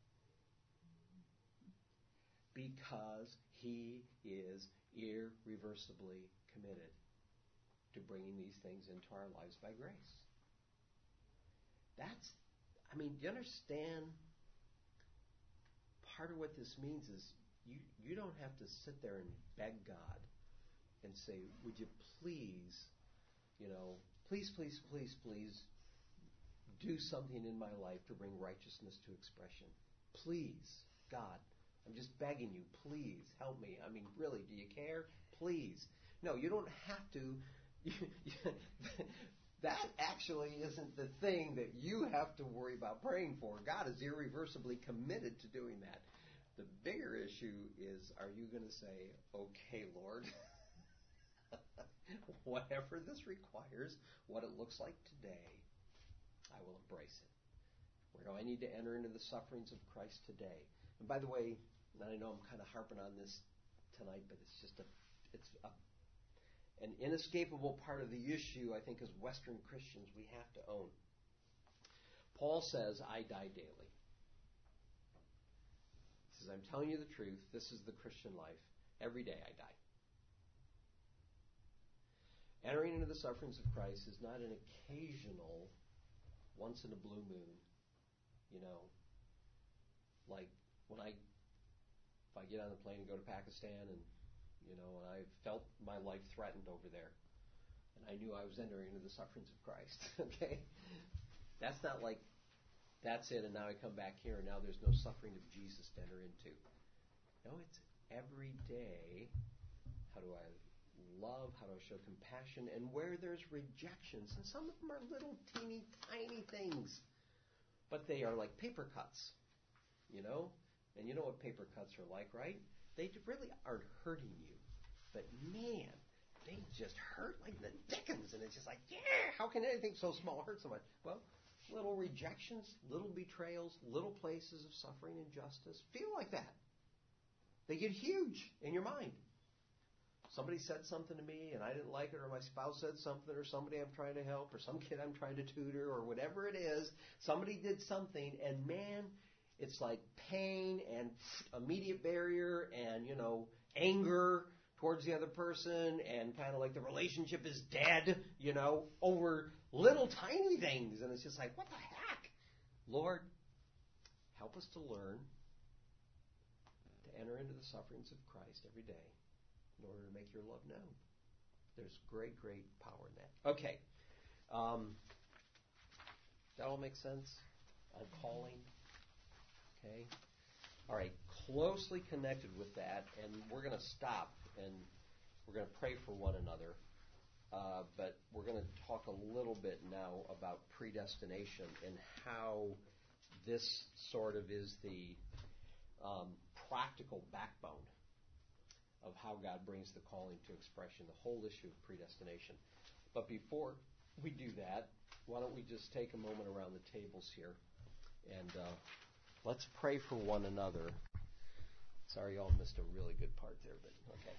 [SPEAKER 1] Because he is irreversibly committed to bringing these things into our lives by grace. Do you understand? Part of what this means is you don't have to sit there and beg God and say, would you please, please do something in my life to bring righteousness to expression. Please, God, I'm just begging you, please help me. Really, do you care? Please. No, you don't have to. That actually isn't the thing that you have to worry about praying for. God is irreversibly committed to doing that. The bigger issue is, are you going to say, okay, Lord, whatever this requires, what it looks like today, I will embrace it. Where do I need to enter into the sufferings of Christ today? And by the way, and I know I'm kind of harping on this tonight, but it's just an inescapable part of the issue, I think, as Western Christians we have to own. Paul says, I die daily. He says, I'm telling you the truth. This is the Christian life. Every day I die. Entering into the sufferings of Christ is not an occasional, once in a blue moon, like if I get on the plane and go to Pakistan and I felt my life threatened over there and I knew I was entering into the sufferings of Christ, okay? That's not like that's it and now I come back here and now there's no suffering of Jesus to enter into. No, it's every day. How do I love? How do I show compassion? And where there's rejections, and some of them are little teeny tiny things, but they are like paper cuts, and you know what paper cuts are like, right? They really aren't hurting you, but man, they just hurt like the dickens, and it's just like, how can anything so small hurt so much? Well, little rejections, little betrayals, little places of suffering and injustice feel like that. They get huge in your mind. Somebody said something to me and I didn't like it, or my spouse said something, or somebody I'm trying to help, or some kid I'm trying to tutor, or whatever it is. Somebody did something, and man, it's like pain and immediate barrier and, anger towards the other person, and kind of like the relationship is dead, over little tiny things. And it's just like, what the heck? Lord, help us to learn to enter into the sufferings of Christ every day in order to make your love known. There's great, great power in that. Okay. That all makes sense? On calling? Okay. All right. Closely connected with that, and we're going to stop and we're going to pray for one another. But we're going to talk a little bit now about predestination and how this sort of is the practical backbone of how God brings the calling to expression, the whole issue of predestination. But before we do that, why don't we just take a moment around the tables here and let's pray for one another. Sorry, y'all missed a really good part there, but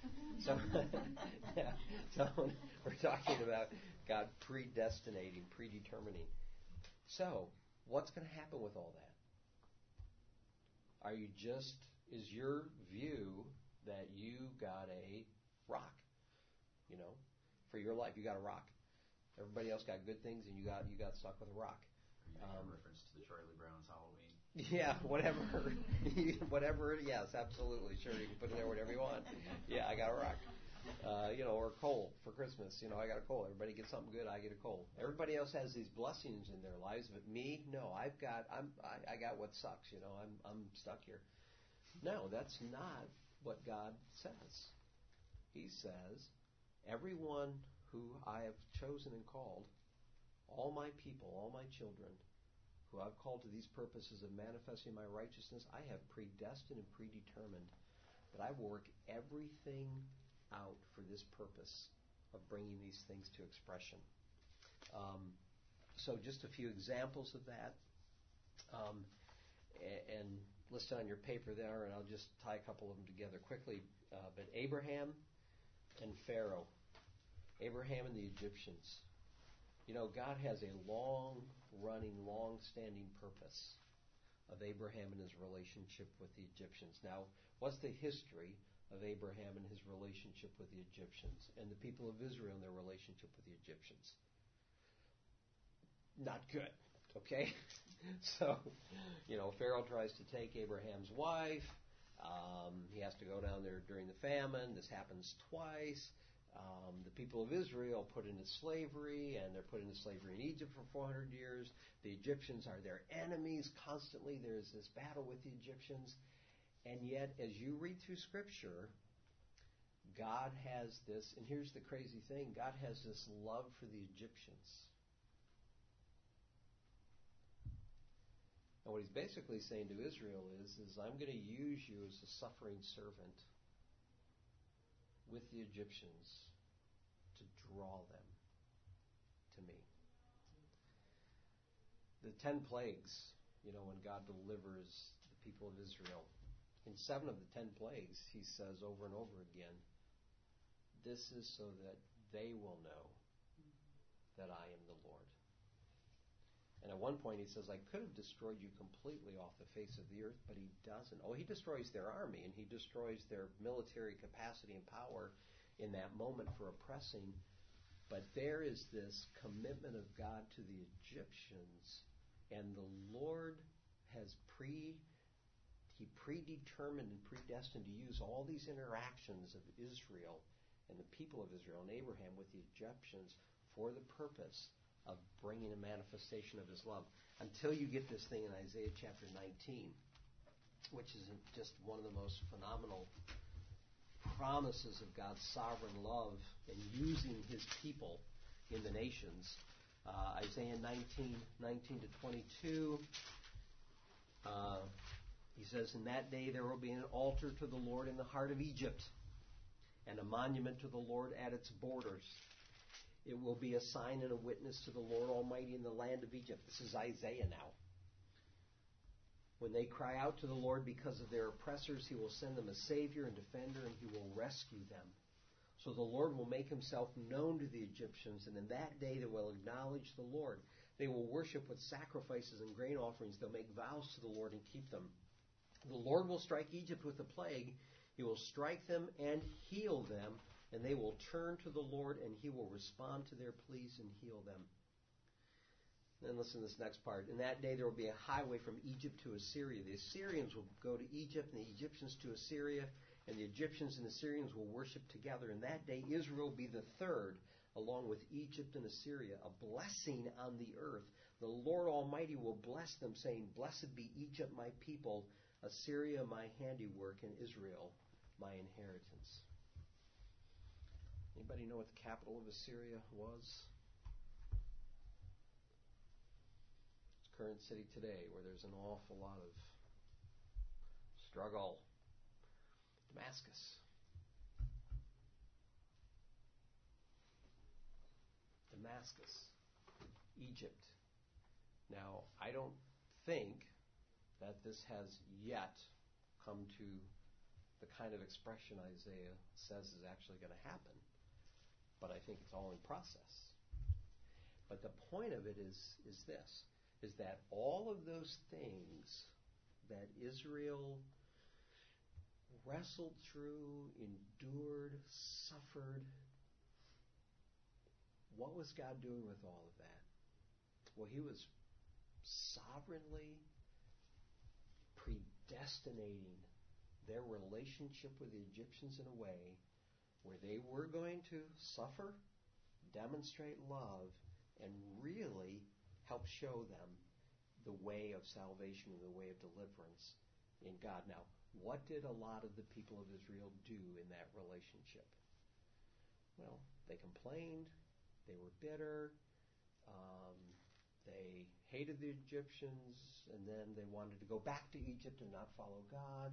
[SPEAKER 1] okay. So we're talking about God predestinating, predetermining. So, what's going to happen with all that? Is your view that you got a rock, for your life? You got a rock. Everybody else got good things, and you got stuck with a rock.
[SPEAKER 2] Are you making a reference to the Charlie Brown's Halloween?
[SPEAKER 1] Yeah, whatever. Whatever. Yes, absolutely. Sure, you can put in there whatever you want. Yeah, I got a rock. Or coal for Christmas. I got a coal. Everybody gets something good. I get a coal. Everybody else has these blessings in their lives, but me, no. I got what sucks. I'm stuck here. No, that's not what God says. He says, everyone who I have chosen and called, all my people, all my children, who I've called to these purposes of manifesting my righteousness, I have predestined and predetermined that I will work everything out for this purpose of bringing these things to expression. So just a few examples of that. And listed on your paper there, and I'll just tie a couple of them together quickly. But Abraham and Pharaoh, Abraham and the Egyptians. God has a long-running, long-standing purpose of Abraham and his relationship with the Egyptians. Now, what's the history of Abraham and his relationship with the Egyptians and the people of Israel and their relationship with the Egyptians? Not good, okay? So, Pharaoh tries to take Abraham's wife. He has to go down there during the famine. This happens twice. The people of Israel put into slavery, and they're put into slavery in Egypt for 400 years. The Egyptians are their enemies constantly. There's this battle with the Egyptians. And yet, as you read through Scripture, God has this, and here's the crazy thing, God has this love for the Egyptians. And what he's basically saying to Israel is I'm going to use you as a suffering servant with the Egyptians to draw them to me. The 10 plagues, when God delivers the people of Israel, in 7 of the 10 plagues, he says over and over again, this is so that they will know that I am the Lord. And at one point he says, I could have destroyed you completely off the face of the earth, but he doesn't. Oh, he destroys their army, and he destroys their military capacity and power in that moment for oppressing. But there is this commitment of God to the Egyptians, and the Lord has predetermined and predestined to use all these interactions of Israel and the people of Israel and Abraham with the Egyptians for the purpose of bringing a manifestation of his love. Until you get this thing in Isaiah chapter 19, which is just one of the most phenomenal promises of God's sovereign love and using his people in the nations. Isaiah 19 to 22, he says, in that day there will be an altar to the Lord in the heart of Egypt, and a monument to the Lord at its borders. It will be a sign and a witness to the Lord Almighty in the land of Egypt. This is Isaiah now. When they cry out to the Lord because of their oppressors, he will send them a Savior and defender, and he will rescue them. So the Lord will make himself known to the Egyptians, and in that day they will acknowledge the Lord. They will worship with sacrifices and grain offerings. They'll make vows to the Lord and keep them. The Lord will strike Egypt with a plague. He will strike them and heal them, and they will turn to the Lord, and he will respond to their pleas and heal them. Then listen to this next part. In that day there will be a highway from Egypt to Assyria. The Assyrians will go to Egypt, and the Egyptians to Assyria, and the Egyptians and Assyrians will worship together. In that day Israel will be the third, along with Egypt and Assyria, a blessing on the earth. The Lord Almighty will bless them, saying, Blessed be Egypt, my people, Assyria, my handiwork, and Israel, my inheritance. Anybody know what the capital of Assyria was? It's current city today, where there's an awful lot of struggle. Damascus. Egypt. Now, I don't think that this has yet come to the kind of expression Isaiah says is actually going to happen. But I think it's all in process. But the point of it is this, is that all of those things that Israel wrestled through, endured, suffered, what was God doing with all of that? Well, he was sovereignly predestinating their relationship with the Egyptians in a way where they were going to suffer, demonstrate love, and really help show them the way of salvation and the way of deliverance in God. Now, what did a lot of the people of Israel do in that relationship? Well, they complained. They were bitter. They hated the Egyptians, and then they wanted to go back to Egypt and not follow God.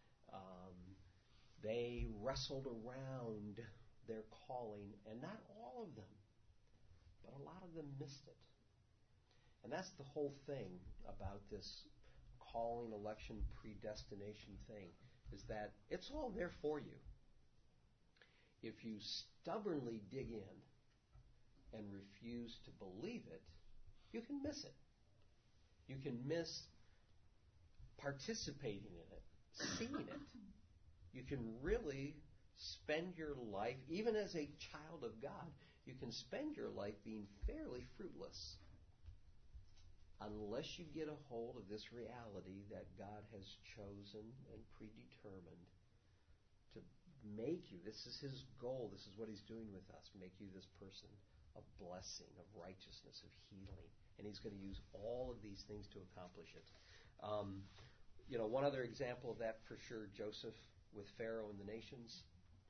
[SPEAKER 1] They wrestled around their calling, and not all of them, but a lot of them missed it. And that's the whole thing about this calling, election, predestination thing, is that it's all there for you. If you stubbornly dig in and refuse to believe it, you can miss it. You can miss participating in it, seeing it. You can really spend your life, even as a child of God, you can spend your life being fairly fruitless unless you get a hold of this reality that God has chosen and predetermined to make you. This is his goal. This is what he's doing with us, make you this person of blessing, of righteousness, of healing. And he's going to use all of these things to accomplish it. One other example of that for sure, Joseph with Pharaoh and the nations.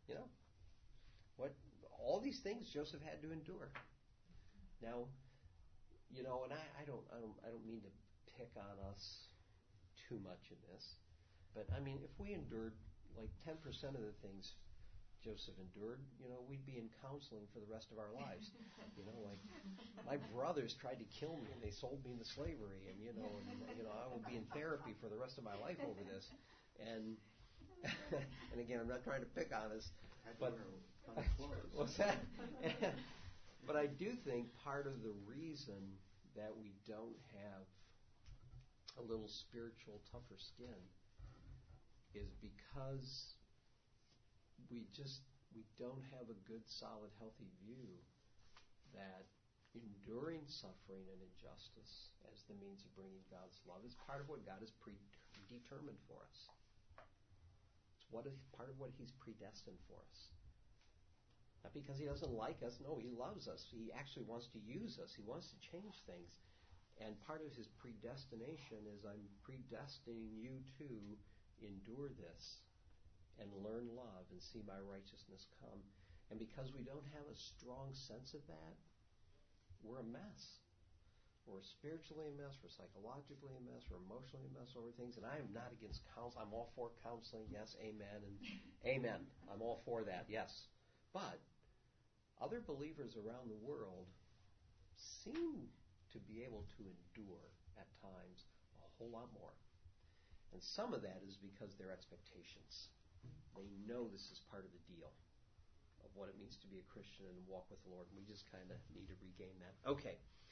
[SPEAKER 1] All these things Joseph had to endure. Now, and I don't mean to pick on us too much in this, but I mean, if we endured like 10% of the things Joseph endured, we'd be in counseling for the rest of our lives. Like my brothers tried to kill me and they sold me into slavery, and I will be in therapy for the rest of my life over this. And and again, I'm not trying to pick on us, But what's that? But I do think part of the reason that we don't have a little spiritual tougher skin is because we don't have a good, solid, healthy view that enduring suffering and injustice as the means of bringing God's love is part of what God has predetermined for us. It's part of what He's predestined for us. Not because He doesn't like us. No, He loves us. He actually wants to use us. He wants to change things. And part of His predestination is I'm predestining you to endure this and learn love and see my righteousness come. And because we don't have a strong sense of that, we're a mess. We're spiritually a mess. We're psychologically a mess. We're emotionally a mess over things. And I am not against counseling. I'm all for counseling. Yes, amen. And amen. I'm all for that. Yes. But other believers around the world seem to be able to endure at times a whole lot more. And some of that is because their expectations. They know this is part of the deal of what it means to be a Christian and walk with the Lord. We just kind of need to regain that. Okay.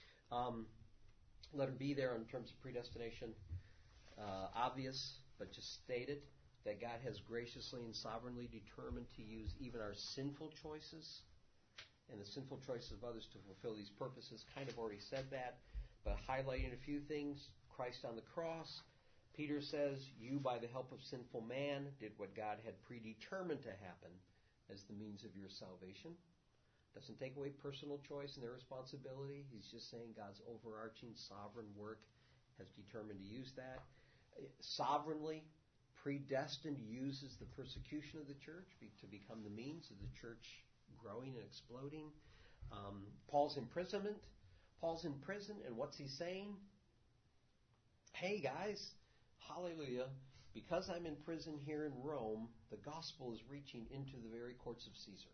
[SPEAKER 1] Letter B there in terms of predestination. Obvious, but just stated that God has graciously and sovereignly determined to use even our sinful choices and the sinful choices of others to fulfill these purposes. Kind of already said that, but highlighting a few things. Christ on the cross. Peter says, you by the help of sinful man did what God had predetermined to happen as the means of your salvation. Doesn't take away personal choice and their responsibility. He's just saying God's overarching sovereign work has determined to use that. Sovereignly, predestined uses the persecution of the church to become the means of the church growing and exploding. Paul's imprisonment. Paul's in prison, and what's he saying? Hey guys, hallelujah, because I'm in prison here in Rome, the gospel is reaching into the very courts of Caesar.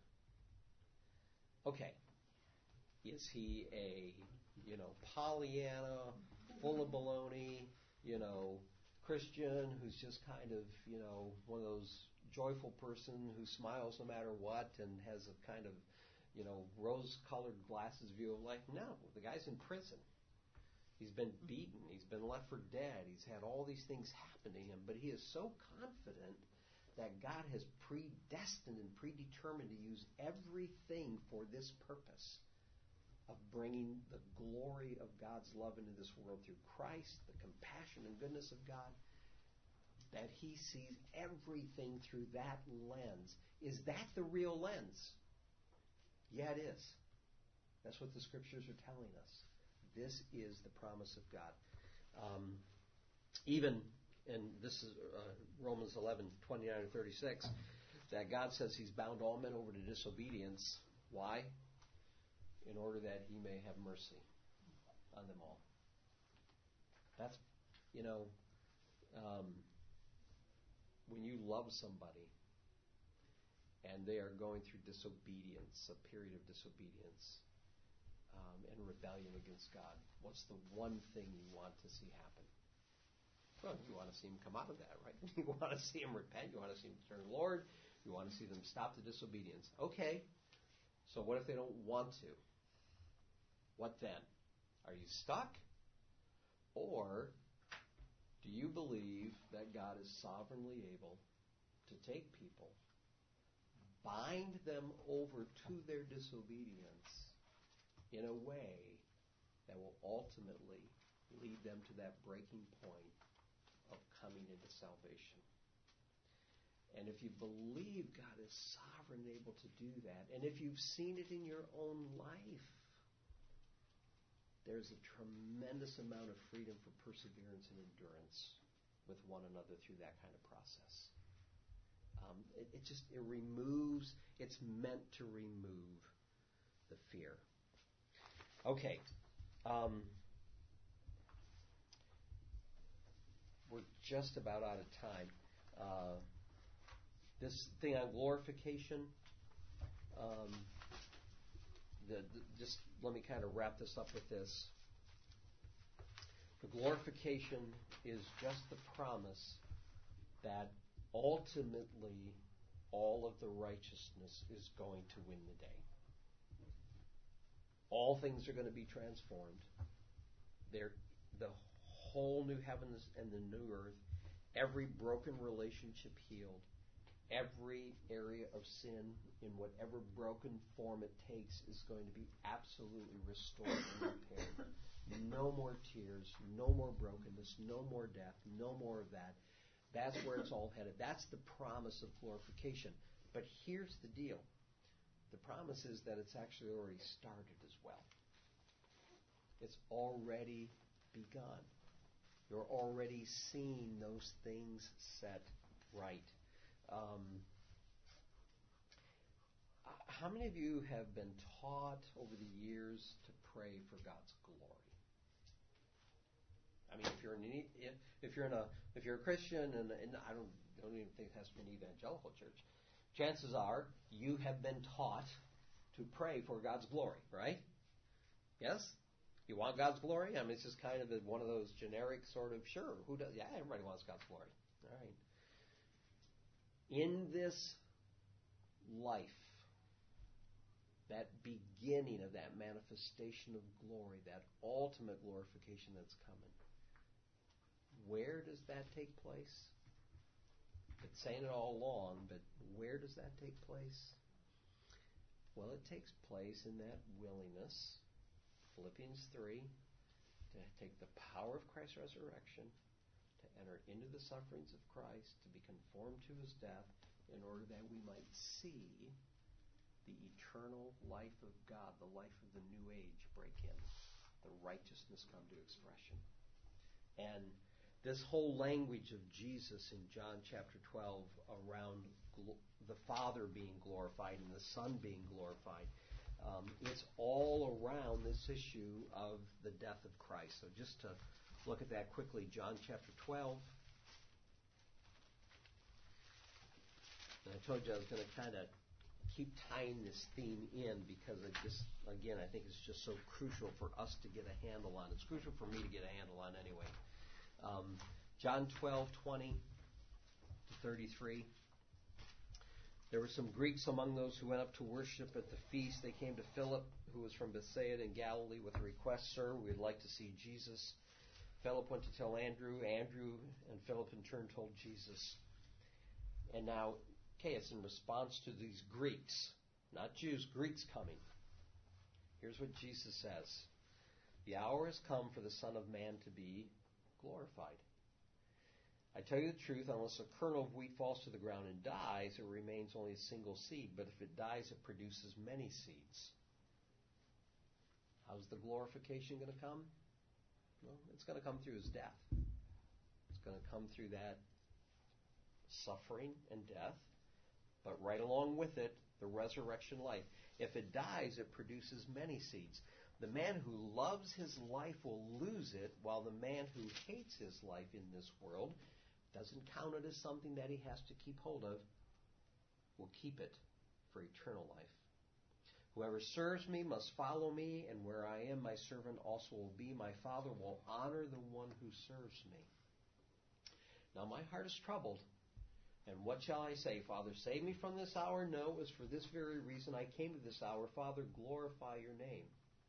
[SPEAKER 1] Okay. Is he a, Pollyanna, full of baloney, Christian who's just kind of, one of those joyful person who smiles no matter what and has a kind of, rose-colored glasses view of life? No, the guy's in prison. He's been beaten. He's been left for dead. He's had all these things happen to him. But he is so confident that God has predestined and predetermined to use everything for this purpose of bringing the glory of God's love into this world through Christ, the compassion and goodness of God, that he sees everything through that lens. Is that the real lens? Yeah, it is. That's what the Scriptures are telling us. This is the promise of God. Even, and this is Romans 11:29-36, that God says He's bound all men over to disobedience. Why? In order that He may have mercy on them all. That's, when you love somebody and they are going through disobedience, a period of disobedience, and rebellion against God, what's the one thing you want to see happen? Well, you want to see them come out of that, right? You want to see them repent. You want to see them turn to the Lord. You want to see them stop the disobedience. Okay, so what if they don't want to? What then? Are you stuck? Or do you believe that God is sovereignly able to take people, bind them over to their disobedience in a way that will ultimately lead them to that breaking point of coming into salvation? And if you believe God is sovereign and able to do that, and if you've seen it in your own life, there's a tremendous amount of freedom for perseverance and endurance with one another through that kind of process. It removes, it's meant to remove the fear. Okay. We're just about out of time. This thing on glorification, just let me kind of wrap this up with this. The glorification is just the promise that ultimately all of the righteousness is going to win the day. All things are going to be transformed. The whole new heavens and the new earth, every broken relationship healed, every area of sin in whatever broken form it takes is going to be absolutely restored and repaired. No more tears, no more brokenness, no more death, no more of that. That's where it's all headed. That's the promise of glorification. But here's the deal. The promise is that it's actually already started as well. It's already begun. You're already seeing those things set right. How many of you have been taught over the years to pray for God's glory? I mean, if you're a Christian, and I don't even think it has to be an evangelical church, chances are you have been taught to pray for God's glory, right? Yes? You want God's glory? I mean, it's just kind of one of those generic sort of, sure, who does? Yeah, everybody wants God's glory. All right. In this life, that beginning of that manifestation of glory, that ultimate glorification that's coming, where does that take place? I've been saying it all along, but where does that take place? Well, it takes place in that willingness, Philippians 3, to take the power of Christ's resurrection, to enter into the sufferings of Christ, to be conformed to his death, in order that we might see the eternal life of God, the life of the new age break in, the righteousness come to expression. And this whole language of Jesus in John chapter 12 around the Father being glorified and the Son being glorified, it's all around this issue of the death of Christ. So just to look at that quickly, John chapter 12. And I told you I was going to kind of keep tying this theme in because I think it's just so crucial for us to get a handle on. It's crucial for me to get a handle on anyway. John 12:20 to 33. There were some Greeks among those who went up to worship at the feast. They came to Philip, who was from Bethsaida in Galilee, with a request, "Sir, we'd like to see Jesus." Philip went to tell Andrew. Andrew and Philip in turn told Jesus. And now, okay, it's in response to these Greeks, not Jews, Greeks coming. Here's what Jesus says. "The hour has come for the Son of Man to be glorified. I tell you the truth, unless a kernel of wheat falls to the ground and dies, it remains only a single seed. But if it dies, it produces many seeds." How's the glorification going to come? Well, it's going to come through his death. It's going to come through that suffering and death, but right along with it, the resurrection life. If it dies, it produces many seeds. The man who loves his life will lose it, while the man who hates his life in this world, doesn't count it as something that he has to keep hold of, will keep it for eternal life. Whoever serves me must follow me, and where I am, my servant also will be. My Father will honor the one who serves me. Now my heart is troubled. And what shall I say? Father, save me from this hour? No, it was for this very reason I came to this hour. Father, glorify your name.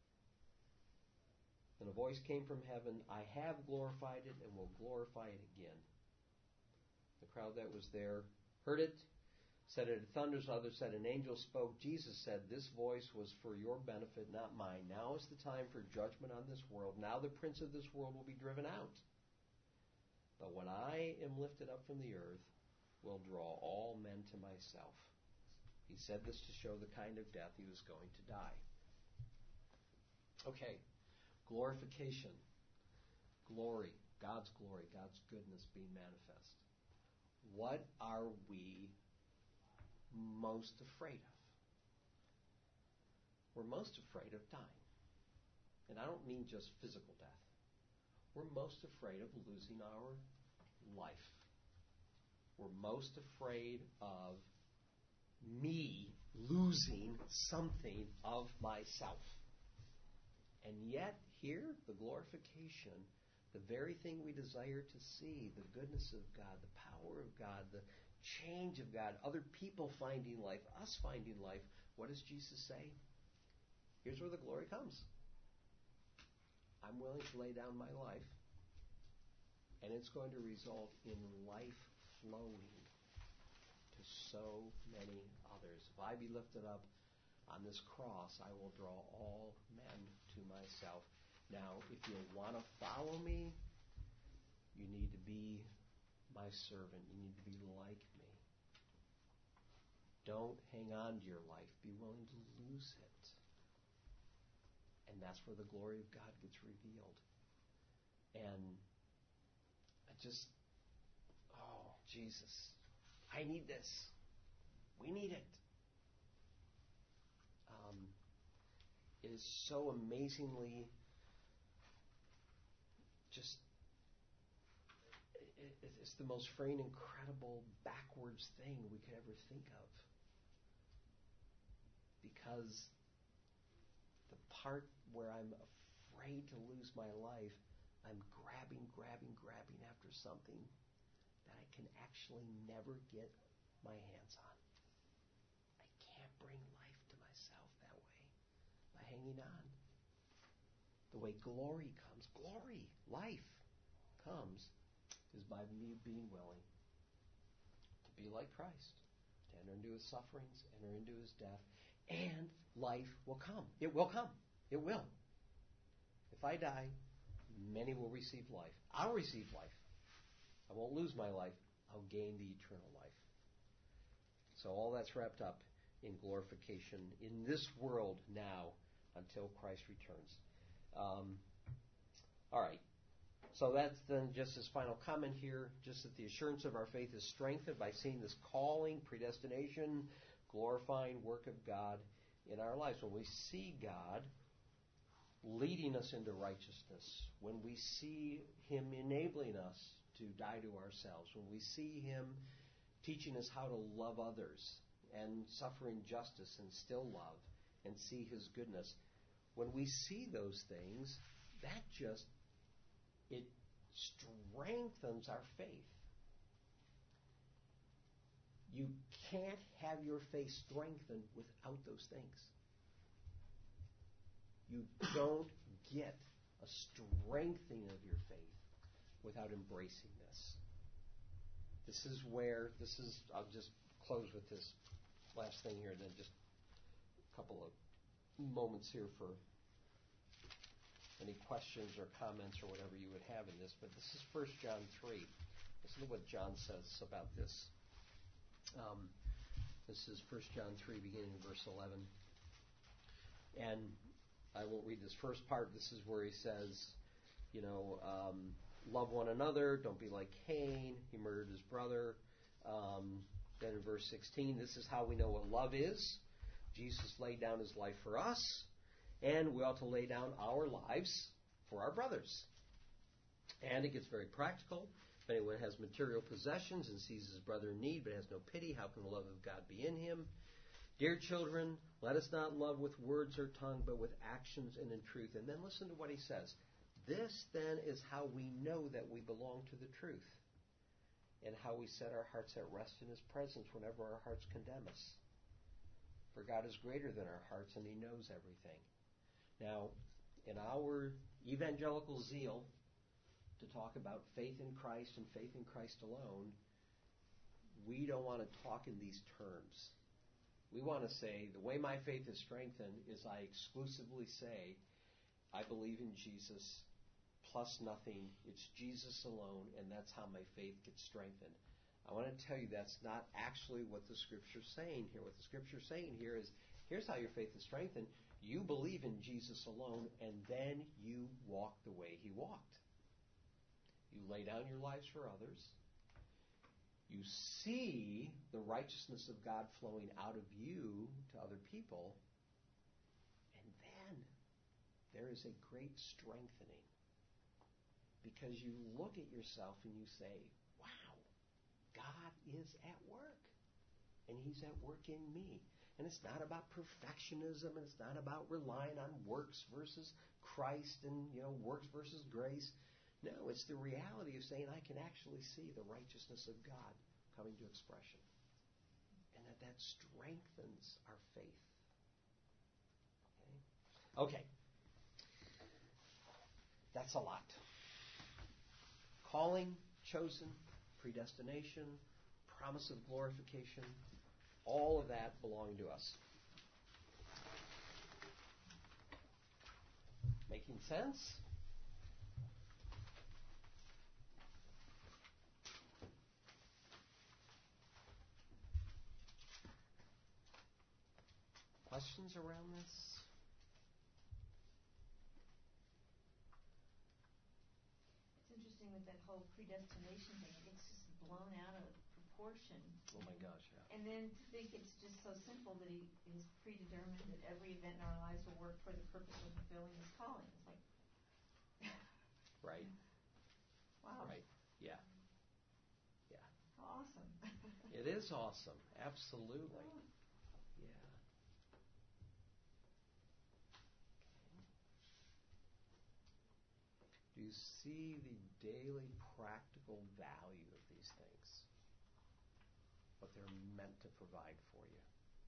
[SPEAKER 1] And a voice came from heaven, "I have glorified it and will glorify it again." The crowd that was there heard it, said it had thunders. Others said an angel spoke. Jesus said, "This voice was for your benefit, not mine. Now is the time for judgment on this world. Now the prince of this world will be driven out. But when I am lifted up from the earth, will draw all men to myself." He said this to show the kind of death he was going to die. Okay, glorification, glory, God's goodness being manifest. What are we most afraid of? We're most afraid of dying. And I don't mean just physical death. We're most afraid of losing our life. We're most afraid of me losing something of myself. And yet, here, the glorification, the very thing we desire to see, the goodness of God, the power of God, the change of God, other people finding life, us finding life, what does Jesus say? Here's where the glory comes. I'm willing to lay down my life, and it's going to result in life flowing to so many others. If I be lifted up on this cross, I will draw all men to myself. Now, if you want to follow me, you need to be my servant. You need to be like me. Don't hang on to your life. Be willing to lose it. And that's where the glory of God gets revealed. And I just, oh, Jesus, I need this. We need it. It is so amazingly just, it's the most free and incredible backwards thing we could ever think of. Because the part where I'm afraid to lose my life, I'm grabbing after something that I can actually never get my hands on. I can't bring life to myself that way by hanging on. The way glory comes, life comes, is by me being willing to be like Christ, to enter into his sufferings, enter into his death, and life will come. It will come. It will. If I die, many will receive life. I'll receive life. I won't lose my life. I'll gain the eternal life. So all that's wrapped up in glorification in this world now until Christ returns. All right. So that's then just his final comment here, just that the assurance of our faith is strengthened by seeing this calling, predestination, glorifying work of God in our lives. When we see God leading us into righteousness, when we see him enabling us to die to ourselves, when we see him teaching us how to love others and suffer injustice and still love and see his goodness, when we see those things, that just, it strengthens our faith. You can't have your faith strengthened without those things. You don't get a strengthening of your faith without embracing this. I'll just close with this last thing here, then just a couple of moments here for any questions or comments or whatever you would have in this. But this is 1 John 3. Listen to what John says about this. This is 1 John 3, beginning in verse 11. And I won't read this first part. This is where he says, love one another. Don't be like Cain. He murdered his brother. Then in verse 16, this is how we know what love is. Jesus laid down his life for us, and we ought to lay down our lives for our brothers. And it gets very practical. If anyone has material possessions and sees his brother in need but has no pity, how can the love of God be in him? Dear children, let us not love with words or tongue, but with actions and in truth. And then listen to what he says. This then is how we know that we belong to the truth, and how we set our hearts at rest in his presence whenever our hearts condemn us. For God is greater than our hearts, and he knows everything. Now, in our evangelical zeal to talk about faith in Christ and faith in Christ alone, we don't want to talk in these terms. We want to say, the way my faith is strengthened is I exclusively say, I believe in Jesus plus nothing. It's Jesus alone, and that's how my faith gets strengthened. I want to tell you that's not actually what the Scripture's saying here. What the Scripture's saying here is, here's how your faith is strengthened. You believe in Jesus alone, and then you walk the way he walked. You lay down your lives for others. You see the righteousness of God flowing out of you to other people. And then there is a great strengthening. Because you look at yourself and you say, wow, God is at work. And he's at work in me. And it's not about perfectionism, and it's not about relying on works versus Christ and, works versus grace. No, it's the reality of saying I can actually see the righteousness of God coming to expression. And that strengthens our faith. Okay. That's a lot. Calling, chosen, predestination, promise of glorification, all of that belong to us. Making sense? Questions around this?
[SPEAKER 4] It's interesting with that whole predestination thing. It's just blown out of proportion.
[SPEAKER 1] Oh my gosh, yeah.
[SPEAKER 4] And then to think it's just so simple that he is predetermined that every event in our lives will work for the purpose of fulfilling his calling. It's like,
[SPEAKER 1] Right.
[SPEAKER 4] wow.
[SPEAKER 1] Right. Yeah. Yeah.
[SPEAKER 4] How awesome.
[SPEAKER 1] It is awesome. Absolutely. Yeah. Okay. Do you see the daily practical value of these things? What they're meant to provide for you?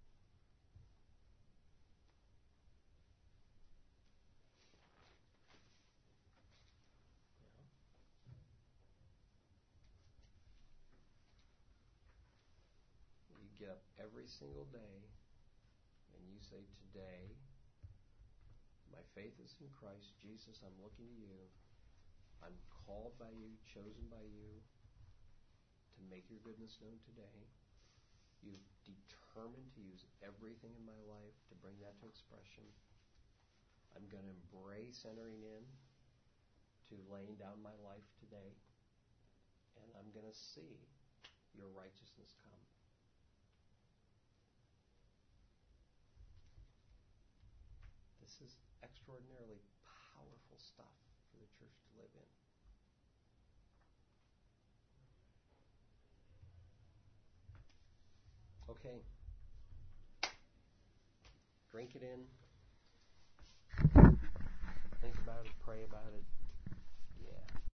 [SPEAKER 1] You get up every single day and you say, today, my faith is in Christ. Jesus, I'm looking to you. I'm called by you, chosen by you to make your goodness known today. You've determined to use everything in my life to bring that to expression. I'm going to embrace entering in to laying down my life today. And I'm going to see your righteousness come. This is extraordinarily powerful stuff for the church to live in. Okay. Drink it in. Think about it. Pray about it.